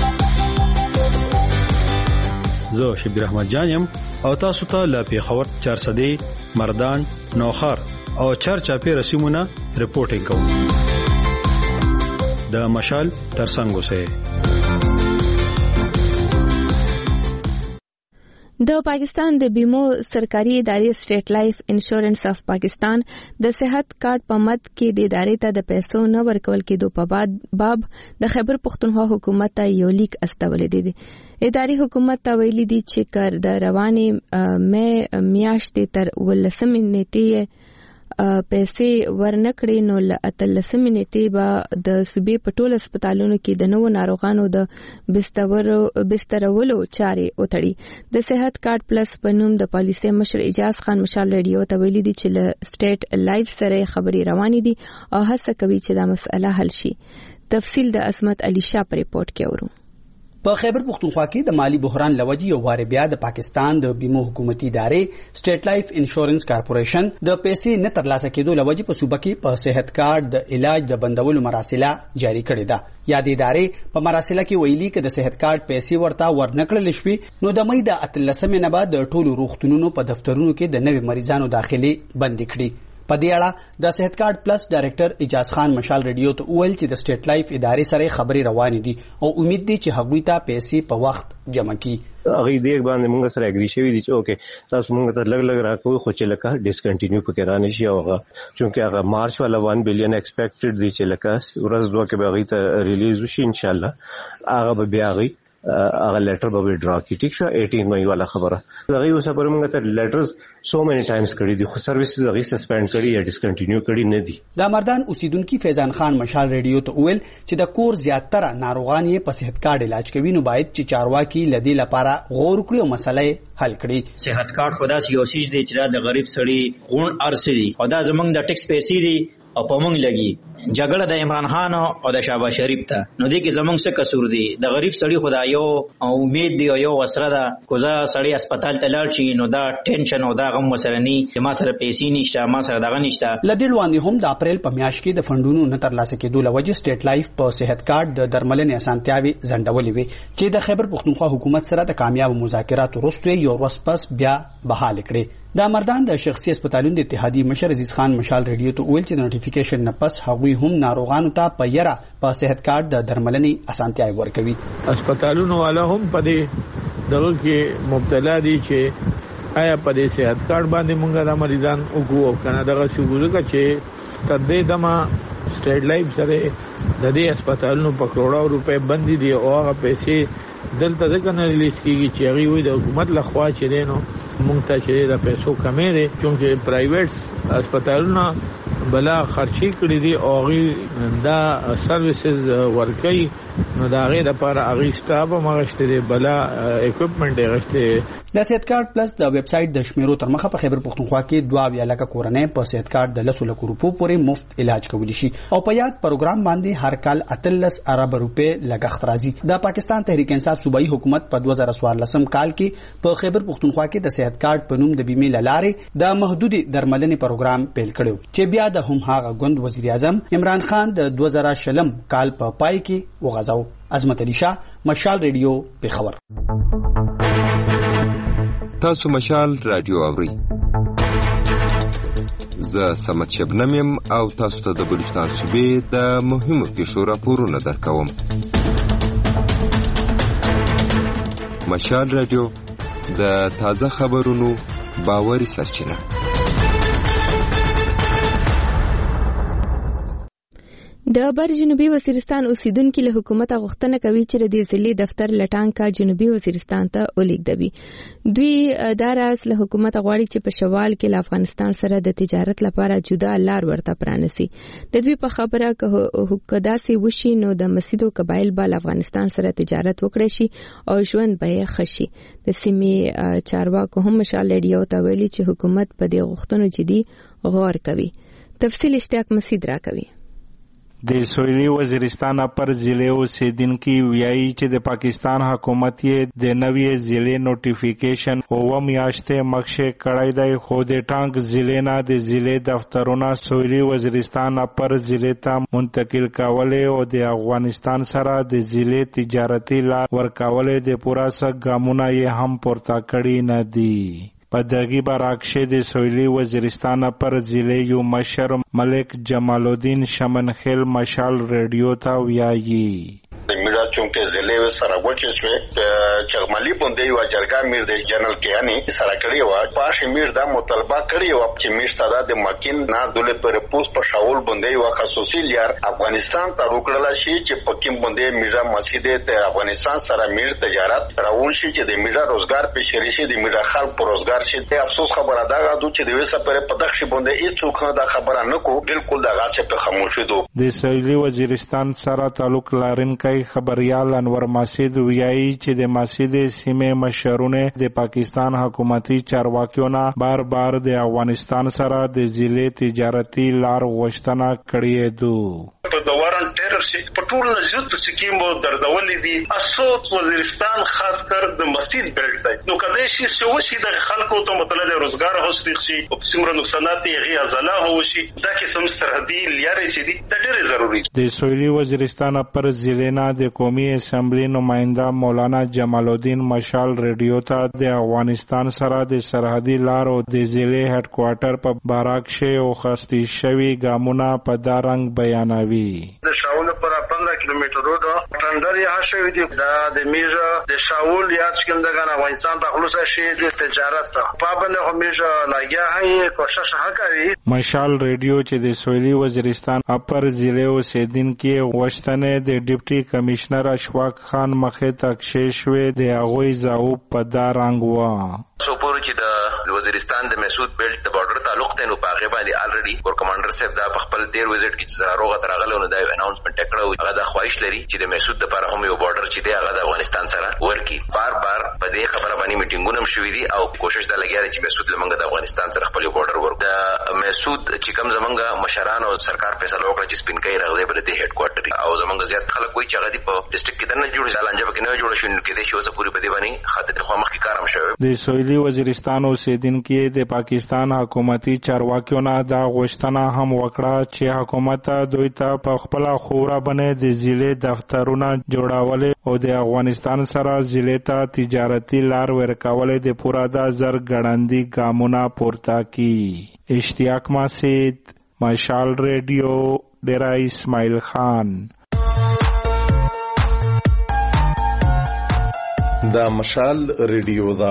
زه شبیر احمد جانم او تاسو ته له پیښور 400 مردان نوخار او چرچاپی رسیمونه رپورټینګ کوم. د مشال ترڅنګ اوسئ. د پاکستان د بیمو سرکاري ادارې سټیټ لایف انشورنس اف پاکستان د صحت کارت په مد کې د ادارې ته د پیسو نه ورکول کېدو په باب د خیبر پښتونخوا حکومت ته یو لیک استولې دي. اداري حکومت ته ویلي دي چې کار د روانې مې میاشتې تر 18 نیټې پیسې ورنکړي نو له 18 نیټې به د صوبې په ټولو هسپتالونو کې د نوو ناروغانو د بسترولو چارې وتړي. د صحت کارت پلس په نوم د پالیسي مشر اجاز خان مشال رادیو ته ویلي دي چې له سټیټ لایف سره خبري روانې دي او هڅه کوي چې دا مسله حل شي. تفصیل د عصمت علي شاه په ریپورت کې اورو. په خیبر پښتونخوا کې د مالی بحران لوجې یو واره بیا د پاکستان د بیمو حکومتي ادارې سټیټ لایف انشورنس کارپوریشن د پیسې نه ترلاسه کېدو لوجې په صوبه کې په صحت کارت د علاج د بندولو مراسله جاری کړې ده. یا د ادارې په مراسله کې ویلي چې د صحت کارت پیسې ورته ورنکړل شوې نو د مې د 18 نه بعد د ټولو روغتونونو په دفترونو کې د نوي مریضانو داخلي بند کړي. په دې اړه د صحت کارت پلس ډایریکټر اجاز خان مشال رادیو ته ویل چې د سټیټ لایف ادارې سره خبري روانې دي او امید دي چې هغوی ته پیسې په وخت جمع کړي. هغه دې باندې موږ سره اګری شوی دي چې اوکې تاسو موږ ته لګ راکوي خو چې لکه ډیسکنټینیو پکې را نشي او چې هغه مارچ والا 1 بلین ایکسپیکټډ دي چې لکه ورځ دوه کې به غي ته ریلیز وشي ان شاء الله هغه به بیا غي هغه لیټر به ډرا کی. ټیک شو 18 مې والا خبره هغه اوس پر موږ ته لیټرز سو مینی ټایمز کړی دي خو سرویسز هغه سسپند کړی یا ډیسکنټینیو کړی نه دي. د مردان اوسیدونکو فیضان خان مشال رادیو ته ویل چې د کور زیاتره ناروغان یې په صحت کارت علاج کوي نو باید چې چارواکي لدی لپاره غور وکړي او مسلې حل کړي. صحت کارت خدا سي یو سیج دی چې د غریب سړي غون ارسي او دا زمنګ د ټیکس پیسې دي او په مونږ لګي جګړه د عمران خان او د شهباز شریف ته نو دې کې زمونږ څه قصور دي. د غریب سړي خدا یو امید دی او یو وسره ده کوزه سړی هسپتال ته لاړ شي نو دا ټینشن او دا غم وسرني چې ما سره پیسې نشته ما سره دغه نشته. لدې وړاندې هم د اپریل په میاشت کې د فندونو نه ترلاسه کېدو لوجې سټیټ لایف په صحت کارت د درملنې اسانتیاوي ځنډولې وي چې د خیبر پښتونخوا حکومت سره د کامیاب مذاکراتو وروسته یو ورځ پس بیا بحال کړي. د مردان د شخصي هسپتالونو د اتحادیې مشر عزیز خان مشال رادیو ته ویل چې د نوټیفیکیشن نه پس هغوی هم ناروغانو ته په یره په صحت کارت د درملنې اسانتیاوي ورکوي. هسپتالونو والا هم په دې دغه کې مبتلا دي چې آیا په دې صحت کارت باندې مونږه د مریضان وګورو کنه دغه شګوزه چې تر دې دمه سټیټ لایف سره د دې هسپتالونو په کروڑو روپے بندي دي او هغه پیسې دلته ځکه نه ریلیز کیږي چې هغه وي د حکومت لخوا چې دینو مونږ ته چې د پیسو کمې دي چې پرایویټ هسپتالونه بلا خرچي کړی دي او هغه دا سرویسز ورکوي نو دا هغه لپاره هغه سټاف مغشته دي بلا اکوپمنټ غشته. د صحت کارت پلس د ویب سټ د شمیرو تر مخه په خیبر پښتونخوا کې 2 لکه کورنۍ په صحت کارت د 100 لک روپو پورې مفت علاج کولی شي او په یاد پروګرام باندې هر کال 13 ارب روپے لګښت راځي. د پاکستان تحریک انصاف صوبایي حکومت په 2014 کال کې په خیبر پښتونخوا کې د صحت کارت په نوم د بیمې لارې د محدود درملنې پروګرام پیل کړو چې بیا د هم هغه غوند وزیر اعظم عمران خان د 2020 کال په پای کې وغځاو. عظمت علي شاه مشال رادیو پیښور. تاسو مشال رادیو اورئ. زه سمت شبنم یم او تاسو ته د بلوچستان صوبې د مهمو پیښو راپورونه درکوم. مشال رادیو د تازه خبرونو باوري سرچینه. د بر جنوبي وزیرستان اوسیدونکو له حکومت غوښتنه کوي چې د ضلعي دفتر لټانکا جنوبي وزیرستان ته ولېږدوي. دوی دا راز له حکومت غواړي چې په شوال کې له افغانستان سره د تجارت لپاره جدا لار ورته پرانیسي. د دوی په خبره که داسې وشي نو د مسیدو قبایل به له افغانستان سره تجارت وکړي شي او ژوند به یې ښه شي. د سیمې چارواکو هم مشال ریډیو ته ویلي چې حکومت په دې غوښتنو جدي غور کوي. تفصیل اشتیاق مسید راکوي. د سویلي وزیرستان پر ضلع اوسیدونکي ویایي چې د پاکستان حکومت یې د نوې ضلع نوټیفیکیشن اوه میاشتې مخکې کړی دی، خو د ټانک ضلع نه د ضلع دفترونه سویلي وزیرستان پر ضلع ته منتقل کولی او د افغانستان سره د ضلع تجارتي لار ورکولو د پوره څه ګامونه یې هم پورته کړي نه دي. په دغه برعکس د سویلي وزیرستان پر ضلع یو مشر ملک جمال الدین شمنخیل مشال ریډیو ته ویایي میرا چونکه ضلع سره وچې شوې چغمالي باندې یو جرګه میر د جنرال کیانی سره کړی و پاش میر دا مطالبه کړی و چې میر ستاده د ماکین نه دولت پر پوس په شاول باندې یو خصوصي لار افغانستان ته روکړل شي چې پکیم باندې میرا مسجد ته افغانستان سره میر تجارت راول شي چې د میرا روزګار په شریشي د میرا خلک پر روزګار شي. افسوس خبره ده چې د وسه پر پدخ باندې هیڅ څوک دا خبره نه کو بالکل دا غاڅه په خاموشي دو. د سویلي وزیرستان سره تعلق لرونکي خبريال انور مسعود ویایي چې د مسجد سیمه مشرونه د پاکستان حکومتي چارواکیو نه بار بار د افغانستان سره د ضلع تجارتي لار غوښتنه کړې ده. د وارن ټیرر شي په ټول نزد سکیمو دردولې دي اسوت وزیرستان خاص کر د مسجد بیلټ دی نو کله شي چې د خلکو ته مطلب روزګار هوستي شي او څومره نقصانات یې غزاله هوشي دا کې سم سرحدي لارې چې دي د ډېر ضروري دي. د سویلي وزیرستان پر ضلع نه د قومي اسمبلی نماینده مولانا جمال الدین مشال ریډیو ته د افغانستان سره د سرحدي لار او د ضلع هډ کوارټر په باراک شي او خستي شوی ګامونه په دا رنګ بیانوي. د شاول پر 15 کیلومتر روډ ټندر یې شوی دی د میرا د شاول یا څنګه افغانستان ته خلاص شي د تجارت پابند همیشه لاګیا هي کوشش وکړي. مشال ریډیو چې د سویلي وزیرستان اپر ضلع اوسیدونکي غوښتنه د ډیپټي کمشنر اشفاق خان مخې ته کښې شوې د هغوی ځواب په دا رنګ و. سو پورې چې د وزیرستان د مسعود بیلټ د بارډر تعلق ته نو په هغه باندې الریډي ور کمانډر صاحب دا په خپل ډیر وزټ کې چې روغه ترغله نو دا اناونسمنت کړو هغه د خواهش لري چې د مسعود لپاره هم یو بارډر چې دی هغه د افغانستان سره ورکی. بار بار په دې خبره باندې میټینګونه هم شوي دي او کوشش دا لګیا دی چې مسعود لمنګ د افغانستان سره خپل بارډر ورک. د مسعود چې کوم زمونږ مشران او سرکار فیصله وکړه چې سپینکۍ راغځي پر دې هډ کوارټر او زمونږ زیات خلک وایي چې هغه دی په ډیسټریکټ کې نه جوړ شي لانجه کې نه جوړ شي نو کې د شو پوری په دې باندې خاطر خو مخکې کارم شوی. د سویلي وزیرستان اوسیدونکي د پاکستان حکومتي چارواکیو نه دا غوښتنه هم وکړه چې حکومت دوی ته په خپل خوره باندې د ضلع دفترونه جوړول او د افغانستان سره ضلع ته تجارتي لار ورکول د پوره د زر ګړندي ګامونه پورته کی. اشتیاق مسعود مشال ریډیو ډیرا اسماعیل خان. دا مشال ریډیو دا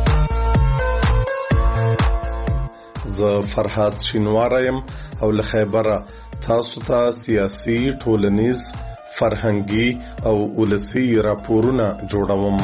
زه فرحات شینوارم او له خیبره تاسو ته سیاسي ټولنیز فرهنګي او ولسی راپورونه جوړوم.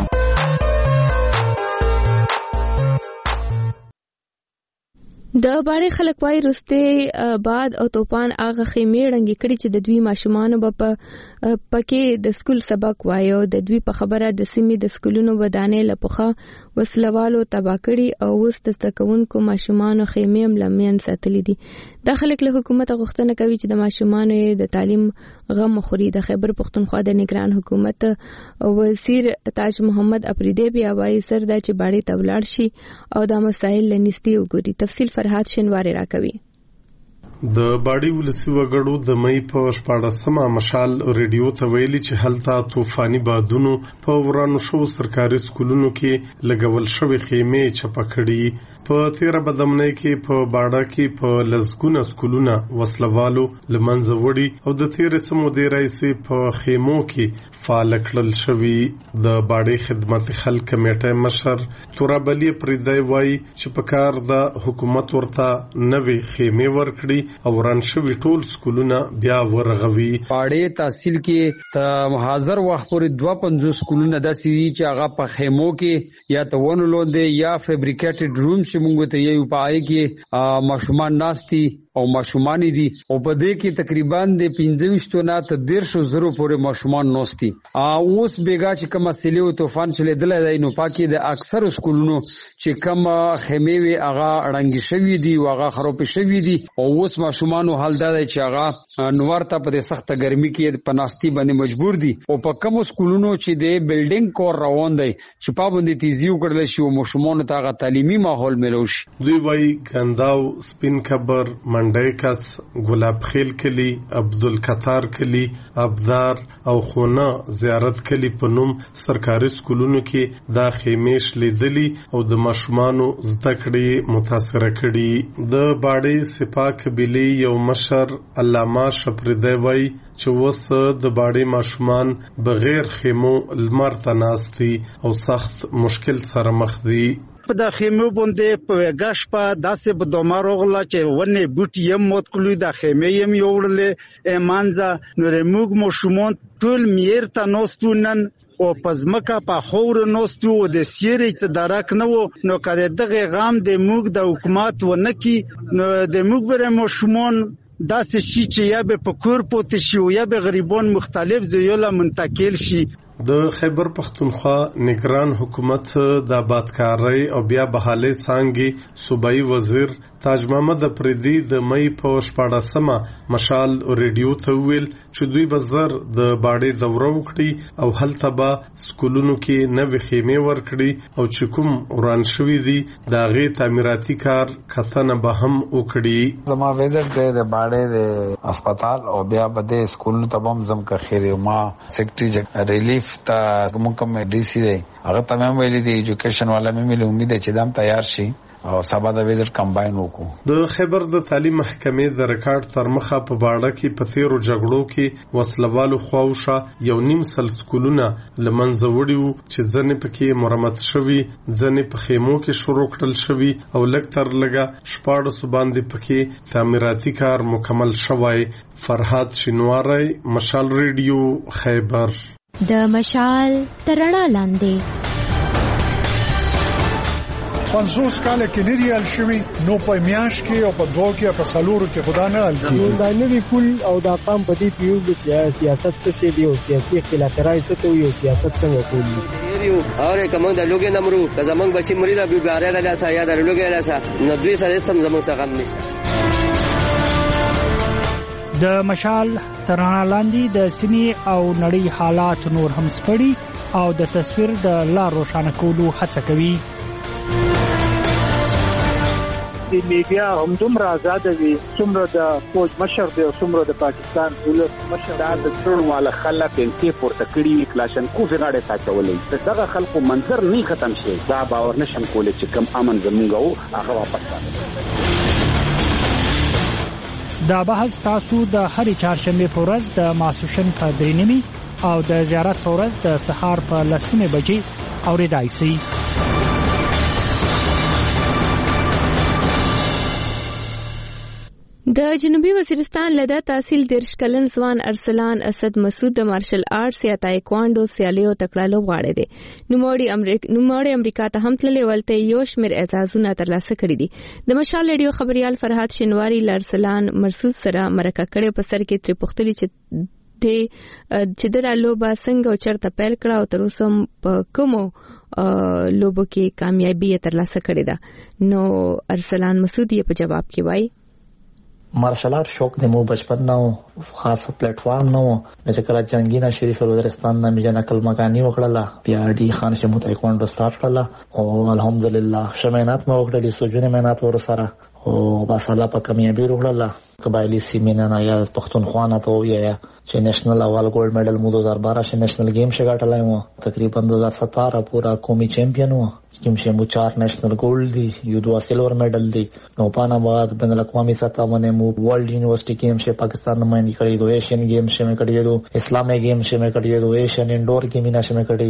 د باړې خلک وای رسته باد او طوفان هغه خیمه رنګ کړي چې د دوی ماشومان په پکې د سکول سبق وایو. د دوی په خبره د سیمې د سکولونو ودانې لپخه وسلوالو تبا کړي او اوس د تکونکو ماشومان خیمه هم لمن ساتلې دي. د خلک له حکومت غوښتنه کوي چې د ماشومان د تعلیم غم خوري. د خیبر پختونخوا د نگران حکومت وزیر تاج محمد افریدی بیا وایي سر دا چې باړې تولړ شي او دا مسایل لنيستي وګوري. تفصیل فرحات شینواری راکوي. د باډي ولسی وګړو د مې په 14مه مشال ریډیو ته ویلي چې هلته طوفاني بادونو په ورانو شو سرکاري سکولونو کې لګول شوی خیمه چپکړي. په 13 بدمنۍ کې په باډا کې په لزګونه سکولونه وسلوالو لمنځه وړي او د 13 سمو د رئیس په خیمو کې فعال کړل شوی. د باډي خدمت خلک کمیټه مشر تورابلی پریدای وای چې په کار د حکومت ورته نوې خیمه ورکړي کې او وران شوی ټول سکولونه بیا ورغوي. پاړې تحصیل کې ته حاضر وخت پورې 250 سکولونه داسې دي چې هغه په خیمو کې یا ته ونو لوندې یا فیبریکیټډ روم چې موږ ته یو پای کې ماشومان ناشتي او ماشومان دي او په دې کې تقریبا د 25 نه تر 150 پورې ماشومان نوستي. اوس بیګا چې کوم مسلې او طوفان چلیدل دی نو پاکي د اکثر سکولونو چې کوم خیمه وی هغه اړنګ شوی دي او هغه خراب شوی دي او اوس ماشومان حال دا دی چې هغه نور ته په سخت ګرمي کې پناستي باندې مجبور دي او په کوم سکولونو چې د بلډینګ کور روان دی چې پابندي تیزی وکړل شي او ماشومان ته هغه تعلیمي ماحول ملوش. دوی وای ګنداو سپین خبر منډیکس ګلاب خیل کلی عبدالکتار کلی ابدار او خونه زیارت کلی په نوم سرکاري سکولونو کې دا خیمېش لیدلی او د ماشومانو زده کړې متاثر کړي. د باړې سپا قبيله یو مشر علامه شپردی وای چې وس د باړې ماشومان بغیر خیمو لمر تناستي او سخت مشکل سره مخ دي. په د خیمو باندې په غش په داسې په دومره غلا چې ونه بوټي یم موت کړی د خیمې یم یوړلې مانځه نو رموږ مشمون ټول میر ته نوستونن او پزمکه په خور نوستو د سیری څخه درک نه وو نو کړه دغه غام د موږ د حکومت و نه کی نو د موږ بر مشمون داسې شي چې یا به په کور پوت شي او یا به غریبان مختلف زیوله منتقل شي. د خیبر پختونخوا نگران حکومت د آبادکارۍ او بیا بحالي څنګه صوبایي وزیر تاج محمد افریدي د مې په 14مه مشال ریډیو ته ویل چې دوی بزر د باړې دوره وکړي او هلته به سکولونو کې نوې خیمې ورکړي او چې کوم وران شوی دي د هغه تعمیراتي کار کتنه به هم وکړي. زما وزټ د باړې د هسپتال او بیا بده سکولونو ته هم زم کا خیر ما سیکریټری ریلیف تا کوم ډي سي دی هغه تمام ویلي دی ایجوکیشن والا مې ملي امید ده چې دام تیار شي او سبا د وزټ کمباین وکړو. د خیبر د تعلیم محکمې د ریکارډ تر مخه په باړه کې په تیرو جګړو کې وسلوالو خواوشه یو نیم سل سکولونه لمنځه وړي وو چې ځنې پکې مرمت شوي ځنې په خیمو کې شروع کړل شوي او لږ تر لږه 14 باندې پکې تعمیراتي کار مکمل شوی. فرهاد شینواری مشال ریډیو خیبر. د مشال ترڼا لاندې 50 کال کې نه دی ال شوی نو په میاش کې او په دوه کې په سالورو کې خدا نه ال کی دا نه دی کول او دا قام په دې پیو د سیاست څه دی او سیاسي اختلافات څه ته یو سیاست څنګه کوي یو اوره کوم د لوګي نمرو زمنګ بچی مری دا بیاره د لاسه یا د لوګي لاسه نو دوی سره سم زمنګ څخه غم نشته. د مشال ترڼا لاندې د سیمې او نړۍ حالات نور هم سپړي او د تصویر د لار روښانه کولو هڅه کوي. د میډیا هم دومره آزاد وي څومره د فوج مشر دی او څومره د پاکستان دولت مشر دا د ټول مال خلک انتي پورته کړي کلاشن کو فغاړه تاچولې دغه خلکو منظر نه ختم شي دا باور نشم کولای چې کم امن زمونږ او هغه واپس راځي. دا بحث تاسو د هرې چهارشنبه په ورځ د ماسوشن په 3:30 او د زیارت په ورځ د سهار په 10:00 بجې اوریدای شئ. د جنوبي وزیرستان لدا تحصیل درش کلن ځوان ارسلان اسد مسعود د مارشل آرټس یا تایکواندو سیالیو تکړه لوبغاړی دی. نوموړی امریکا ته هم تللی ولته یو شمېر اعزازونه ترلاسه کړي دي. د مشال ریډیو خبريال فرهاد شینواری لارسلان مرسود سره مرکه کړي په سر کې تر پختلی چې د لوبه څنګه او چرته پیل کړه او تر اوسه په کومو لوبو کې کامیابی ترلاسه کړې ده. نو ارسلان مسعود یې په جواب کې وایي مارشل آرټ شوق د مو بچپن نو خاص پلیټ فارم نو چې کله جنگینا شریف وزیرستان نه میجا نقل مکانی وکړه بیا ډي خان شمو تایکواندو سٹارټ کړه او الحمدلله شمینات مو وکړه سوجونه مینات ور سره او باساله په کامیابی وکړه قبایلی سیمه نه یا پښتونخوا نه ته یا چې نېشنل اول ګولډ میډل مو 2012 کې نېشنل گیم شګاټلای مو تقریبا 2017 پورا قومي چیمپیون وو کوم چې مو 4 نېشنل ګولډ دي یو 2 سیلور میډل دي نو پانا بعد بین الاقوامی سطح باندې مو ورلد یونیورسيټي گیم کې پاکستان نمائندګي کړې دوه ایشین گیم کې مې کړې دوه اسلامي گیم کې مې کړې دوه ایشین انډور کې مې نشه مې کړې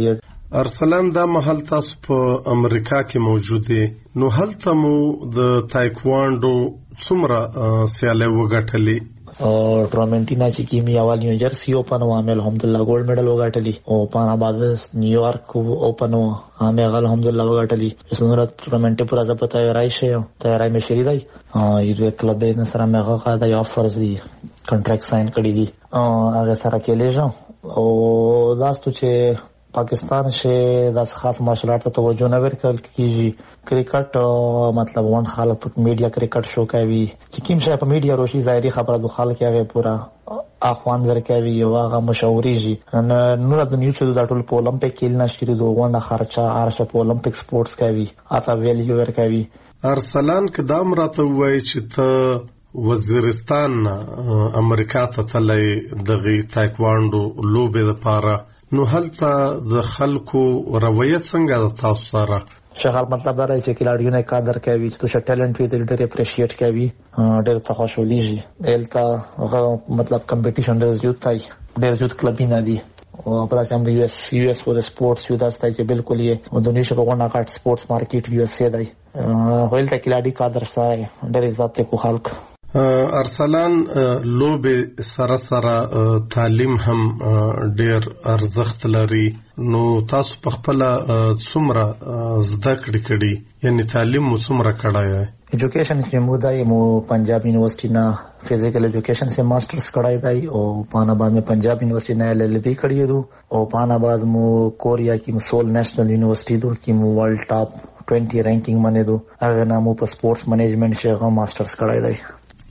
ارسلان دا محل تاسو په امریکا کې موجود دي، نو هلته مو د تایکوانډو څومره سیالي وګټلې؟ ټورنمنټینا چې کیمی اول نیو جرسی اوپن و عامل الحمدلله ګولډ میډل وګټلی او پانا بعد نیویارک اوپن و عامل الحمدلله وګټلی. څنګه ټورنمنټ پر ازه پته راځي تیارای مې شری دی یو کلب نه سره مې هغه دا آفرز دی کانټریکټ ساين کړی دی هغه سره کې لېجو او لاستو چې پاکستان شه د خاص مارشل آرټ ته توجه نه ورکول کیږي. کرکټ مطلب ون خلک په میډیا کرکټ شو کوي چې کوم شي په میډیا روشي ظاهري خبره د خلک هغه پورا اخوان ورکوي او هغه مشوريږي نو د نیو چې د ټول په اولمپیک کې نشری دوه خرچه ارشه په اولمپیک سپورتس کوي اته ویلیو ورکوي. ارسلان کدام راته وایي چې ته وزیرستان امریکا ته تللی دغه تایکوانډو لوبه لپاره، نو هلته د خلکو رویت څنګه د تاسو سره؟ شغال مطلب دا چې کلاډیونه قدر کوي چې تو ټیلنټ وي ډېر اپریشیټ کوي ډېر ته خوشحاليږي. دلته مطلب کمپټیشن ډېر زیات دی ډېر زیات کلبونه دي او په تاسو هم یو اس فور د سپورتس یو داسته چې بالکل یې او د نشه په غونډه کاټ سپورتس مارکیټ یو اس دی هولته کلاډي قدر سره ډېر عزت کو خلک. ارسلان لوبه سره سره تعلیم هم ډیر ارزښت لري، نو تاسو په خپل څومره زده کړی یعنی تعلیم مو څومره کړای؟ ایجوکیشن چې مو دای مو پنجاب یونیورسيټي نه فزیکل ایجوکیشن سے ماسٹرز کړای دی او پانا بعد میں پنجاب یونیورسيټي نه ایل ایل بی کړی دو او پانا بعد مو کوریا کی سول نیشنل یونیورسيټي دو کی مو ورلد ټاپ 20 رینکینګ باندې دو هغه نامو په سپورتس مینجمنٹ شغه ماسٹرز کړای دی.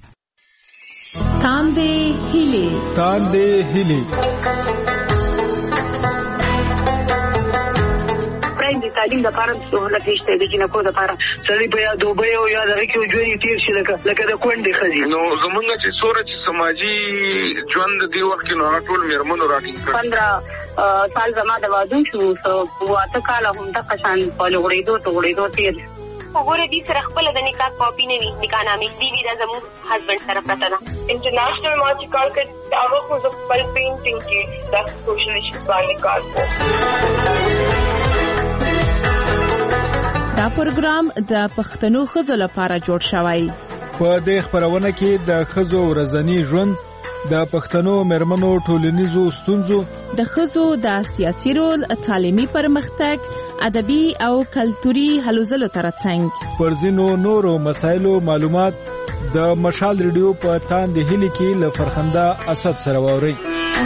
تاندې هیلې د تعلیم د لپاره سہولت نشته د جنکو د لپاره سړي په یاد دوبه او یاد راکې ژوند تیر شي لکه د کونډې خزي. نو زمونږ چې سورج سماجی ژوند دی وخت نو ټول میرمنو راټینګ 15 سال زما د واده شو واته کال هم د قشان په لوړېدو تیر وګوره دې سره خپل د نکاح کاپی نه وي نکاح نامې دی دا زموږ هسبند سره پته ده. انټرنیشنل مارچ کال کې هغه خو د خپل پینټینګ کې د سوشل ایشوز باندې کار دا پروګرام د پښتنو ښځو لپاره جوړ شوی. په دې خبرونه کې د ښځو ورځنی ژوند، د پښتنو مرمنو ټولنیزو ستونزو، د ښځو د سیاسي رول، تعلیمي پرمختګ، ادبي او کلتوري هلو ځلو ترڅنګ پر ځینو نورو مسایلو معلومات د مشال ریډیو په تاندې هلي کې له فرخنده اسد سره ووري.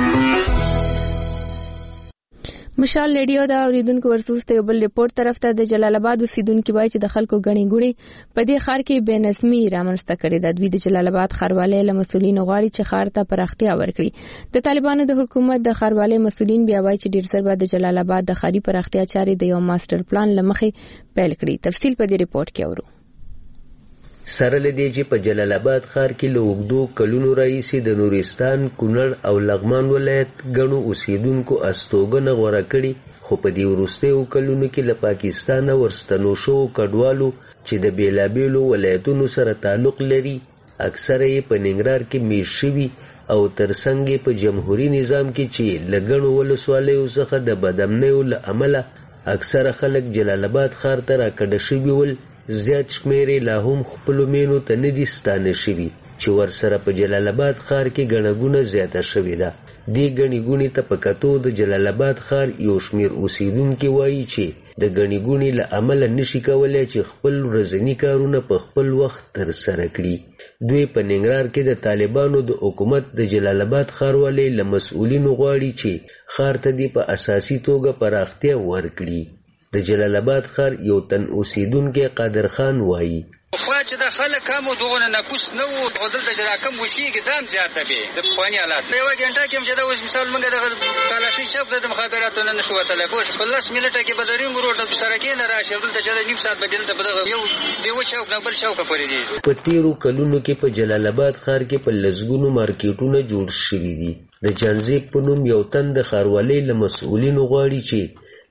مشال ریډیو دا اوریدونکو ورسوسته یو بل ریپورت طرف ته د جلال آباد اوسیدونکو وایي چې د خلکو غني ګوړي په دې ښار کې بے نظمي رامنځته کړې ده. دوی د جلال آباد ښاروالۍ له مسولینو غواړي چې ښار ته پراختیا ورکړي. د طالبانو د حکومت د ښاروالۍ مسولین بیا وایي چې ډیر ژر به د جلال آباد د ښاري پراختیا چارې د یو ماستر پلان لمخې پیل کړي. تفصیل په دې ریپورت کې اورو. سره لدی چې په جلال آباد ښار کې له اوږدو کلونو راهیسې د نورستان، کونړ او لغمان ولایت ګڼو اوسیدونکو استوګنه غوره کړي، خو په دې وروستیو کلونو کې له پاکستانه ورستنو شوو کډوالو چې د بیلابیلو ولایتونو سره تعلق لري اکثره یې په ننګرهار کې میشت شوي او ترڅنګ یې په جمهوري نظام کې چې له ګڼو ولسوالیو څخه د بدامنیو له امله اکثره خلک جلال آباد ښار ته راکډه شوي ول، زیات شمېرې لا هم خپلو مینو ته نه دي ستانه شوي چې ورسره په جلال آباد ښار کې ګڼه ګونه زیاته شوې ده. دې ګڼې ګونې ته په کتو د جلال آباد ښار یو شمېر اوسیدونکي وایي چې د ګڼې ګونې له امله نشي کولی چې خپل ورځني کارونه په خپل وخت ترسره کړي. دوی په ننګرهار کې د طالبانو د حکومت د جلال آباد ښاروالۍ له مسؤلینو غواړي چې ښار ته دې په اساسي توګه پراختیا ورکړي. د جلال آباد ښار یو تن اوسیدونکی قادر خان وایي خو چې د خلک هم دغه نفوس نه وو او دلته چې راکم وشيږي دام زیاته به د پخواني حالات یو غنټه کې چې دا اوس مثال موږ د تلاشي چوک د مخابراتو نه نشو وتلی پوه په 10 منټه کې به د رینګ روډ د سرکې نه راشي دلته چې نیم ساعت به دلته به یو دیو چوک نه بل چوک پرې دي. په تیرو کلونو کې په جلال آباد ښار کې په لسګونو مارکیټونه جوړ شوي دي. د جانزیب په نوم یو تن د ښاروالۍ له مسؤلینو غواړي چې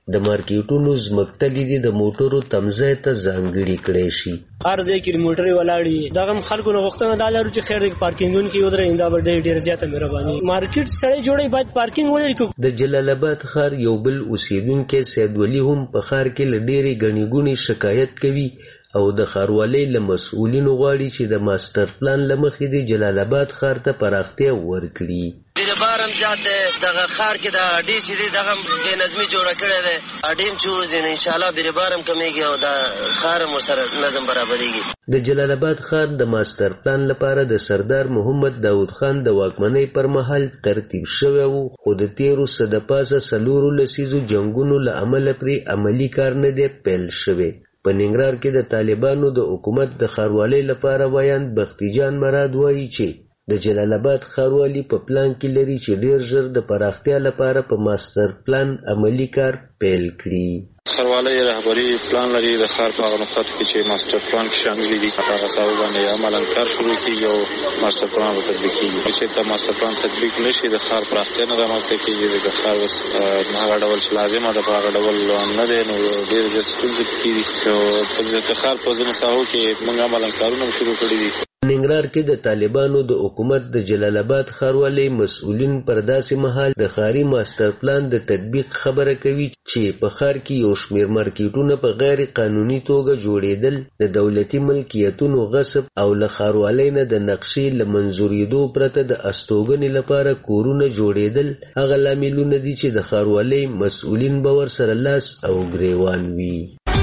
د مارکیټونو ځمکتلي دي د موټرو تمځای ته ځانګړي کړی شي. هر ځای کې موټرې ولاړې دغه خلکو نه غوښتنه دا لرو چې خیر د پارکینګونو کې ودرې دا به ډېر زیاته مهرباني. مارکیټ سړی جوړي باید پارکینګ ولري. د جلال آباد ښار یو بل اوسیدونکي سید ولی هم په ښار کې له ډېرې ګڼې ګوڼې شکایت کوي او د ښاروالۍ له مسؤلینو غواړي چې د ماسټر پلان له مخې د جلال آباد ښار ته پراختیا ورکړي. بیربارم زیات دغه ښار کې د اډې چې دی دغه بې نظمي جوړه کړې ده. اډې هم چې وځي نو انشاءالله بیربارم کمیږي او د ښار هم ورسره نظم برابرېږي. د جلال آباد ښار د ماسټر پلان لپاره د سردار محمد داود خان د واکمنۍ پر مهال ترتیب شوی و، خو د تیرو څه د پاسه 4 لسیزو جنګونو له امله پرې عملي کار نه دی پیل شوی. په ننګرهار کې د طالبانو د حکومت د ښاروالۍ لپاره ویاند بختي جان مراد وایي چې د جلال آباد ښاروالي په پلان کې لري چې ډیر ژر د پراختیا لپاره په ماستر پلان عملی کار پیل کړي. ښاروالۍ رهبري پلان لري د ښار په هغه نقاطو کې چې ماستر پلان کې شامل دي هغه حساب باندې عملاً کار شروع کیږي او ماستر پلان به تطبیق کیږي. چې دا ماستر پلان تطبیق نشي د ښار پراختیا نه رامنځته کیږي. د ښار هغه ډول چې لازمه ده په هغه ډول نه دی نو ډېر زیات ستونزې کیږي. د ښار په ځینو ساحو کې موږ عملاً کارونه شروع کړي دي. ننګرهار کې د طالبانو د حکومت د جلال آباد ښاروالۍ مسؤلین پر داسې مهال د ښاري ماستر پلان د تطبیق خبره کوي چې په ښار کې یو شمېر مارکیټونه په غیر قانوني توګه جوړېدل، د دولتي ملکیتونو غصب او له ښاروالۍ نه د نقشې له منظورېدو پرته د استوګنې لپاره کورونه جوړېدل هغه لاملونه دي چې د ښاروالۍ مسؤلین به ورسره لاس او ګریوان وي.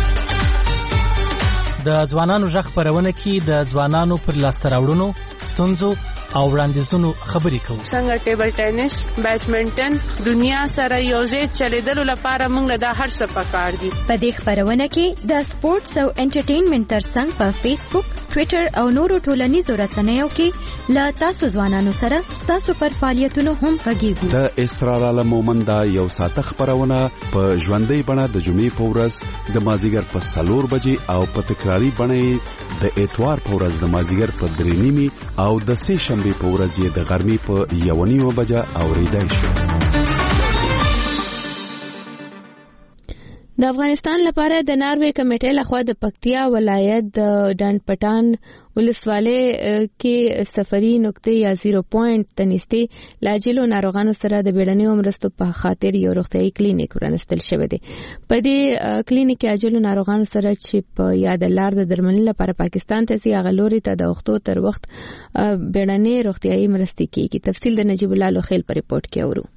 د ځوانانو غږ خپرونه کې د ځوانانو پر لاسته راوړنو، ستونزو او وړاندیزونو خبرې کوو. څنګه ټیبل ټینس، بیډمنټن دنیا سره یوځای چلیدلو لپاره موږ دا هر څه پکار دي. په دې خبرونه کې د سپورتس او انټرټینمنټ ترڅنګ په فیسبوک، ټوئیټر او نورو ټولنیزو رسنیو کې له تاسو ځوانانو سره تاسو پر فعالیتونو هم غږیږو. د اسرار عالم مومند یو ساعت خبرونه په ژوندۍ بڼه د جمعې په ورځ د مازیګر په 4 بجې او په تکراری بڼه د اتوار په ورځ د مازیګر په 3:30 او د سه شنبه په ورځ د غرمې په 1:30 بجې اوریدای شي. د افغانستان لپاره د ناروې کمیټې لخوا د پکتیا ولایت د ډنډ پټان ولسوالۍ کې سفري نقطې یا 0 پوینټ تنستي لاجلو ناروغانو سره د بیړنیو مرستو په خاطر یو روغتيایي کلینیک ورنستل شوی دی. په دې کلینیک کې اجلو ناروغانو سره چې په یاد لار د درملنې لپاره پاکستان ته ځي هغه لوري ته د وختو تر وخت بیړنۍ روغتيایي مرستې کیږي. تفصیل د نجیب الله لوخیل په ریپورت کې اورو.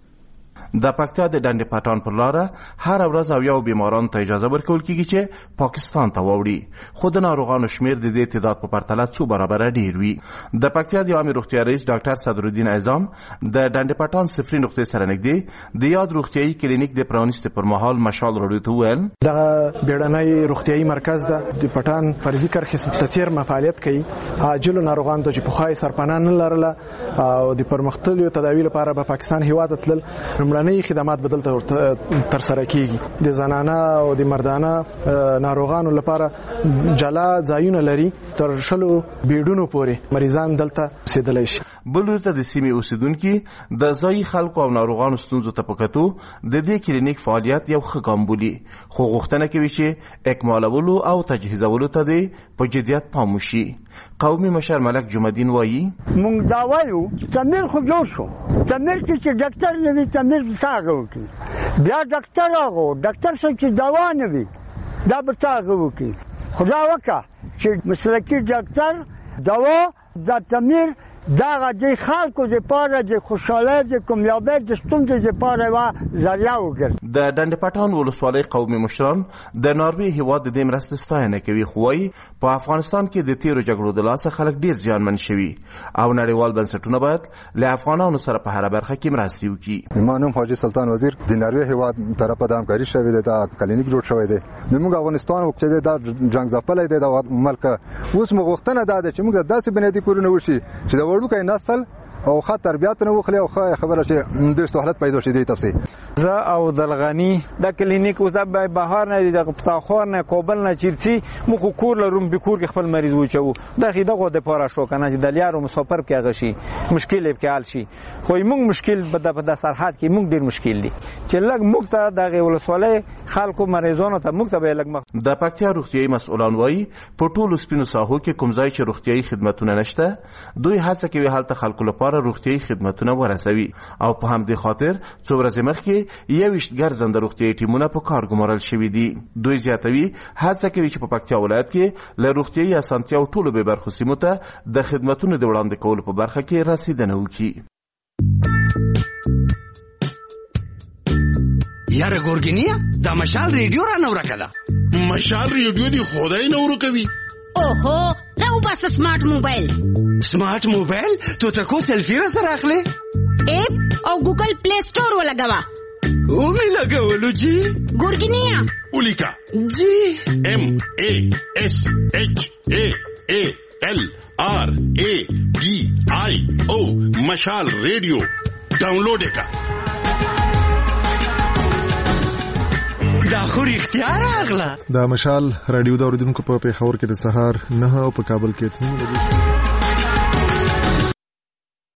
د پکتیا د ډنډ پټان پر لار هر ورځ او یو بیماران ته اجازه ورکول کیږي چې پاکستان ته ووړي، خو د ناروغانو شمیر د دې تعداد په پرتله څو برابر ډیر وي. د پکتیا د عامه روغتیا رئیس ډاکټر صدرالدین اعظم د ډنډ پټان صفري نقطې سره نږدې د یاد روغتيایي کلینیک د پرانیست پر مهال مشال راډیو ته ویل دغه بیړنۍ روغتيایي مرکز د پټان فرضي کرخې ستیر فعالیت کوي. عاجل ناروغانو ته چې په خای سرپنان نه لرله او د پرمختللو تداوی لپاره په پاکستان هیواد تل لومړنۍ خدمات بدل تر سره کیږي. د زنانه او د مردانه ناروغانو لپاره جلا ځایونه لري تر شلو بیډونو پورې مریضان دلته سیدلای شي. بل ورته د سیمې اوسیدونکو د ځای خلکو او ناروغانو ستونزو ته پکاتو د دې کلینیک فعالیت یو ښه ګام بولي، خو غوښتنه کوي چې اکمالولو او تجهیزولو ته د په جديت پام وشي. قومي مشر ملک جمعدین وایي مونږ دا وایو تمیر خو جوړ شو، تمیر چې ډاکټر نه وي تمیر څنګه وکي، بیا ډاکټر هغه ډاکټر چې دوا نه وي دا به څنګه وکي. خدا وکړه چې مسلکي ډاکټر دوا د تمیر دغه د خلکو لپاره د خوشاله د کامیابی د ستونزې لپاره وا ذریعہ وګرځي. د ډنډ پټان ولسوالۍ قومي مشران د ناروې هیواد د مرستې ستاینه کوي، خو وايي په افغانستان کې د تیرو جګړو د لاسه خلک ډیر زیانمن شوي او نړیوال بنسټونه باید له افغانانو سره په هر برخه کې مرستې وکړي. مانوم حاجی سلطان وزیر د ناروې هیواد طرفه د همکاري شوی دی، دا کلینیک جوړ شوی دی. موږ افغانستان چې دا جنگ ځپلې دی د ملک اوس موږ غوښتنه ده چې موږ داسې بنیادی کورونه وشي چې د وړوکی نسل او ښه تربیات نه وخلي او ښه خبره چې د سہولت پیدا شي دی تفصیل زه او دلغانی د کلینیک او د بهار نه د پتاخور نه کوبل نه چیرتی مو کور لروم به کور کې خپل مریض وچو دغه دغه د پاره شو کنه چې د لیارو مسافر کې غشي مشکل به حل شي خو موږ مشکل په سرحد کې موږ ډیر مشکل دي چې لګ موږ ته دغه ولسوالۍ خلکو مریضانو ته موږ ته به لګ د پکتیا روغتیايي مسؤلان وایي په ټولو سپینو ساحو کې کوم ځای چې روغتیايي خدماتونه نشته دوی هڅه کوي هلته خلکو لپاره روغتیايي خدماتونه ورسوي او په همدې خاطر څو ورځې مخکې 21 ګرځنده روغتیايي ټیمونه په کار ګمارل شوي دي. دوی زیاتوي هڅه کوي چې په پکتیا ولایت کې له روغتیايي اسانتیاو ټولو به برخو سیمو ته د خدماتونو د وړاندې کولو په برخه کې رسیدنه وکړي. یاره ګورګینیا دا مشال ریډیو را نو راکړه. مشال ریډیو دی خدای نو کوي. اوهو راو بس سمارټ موبایل. سمارټ موبایل تو تکو سیلفی را سره اخلي اپ او ګوګل پلی سٹور ولګوا او می لګولو جی ګورګینیا اولیکا جی ام ا اس اچ ا ا ال ار ا ډي آی او مشال ریډیو ډاونلوډ وکړه. دا خو اختیار اغلا دا مشال رادیو دا اوریدونکو په پیښور کې د سهار 9 او په کابل کې 3 بجې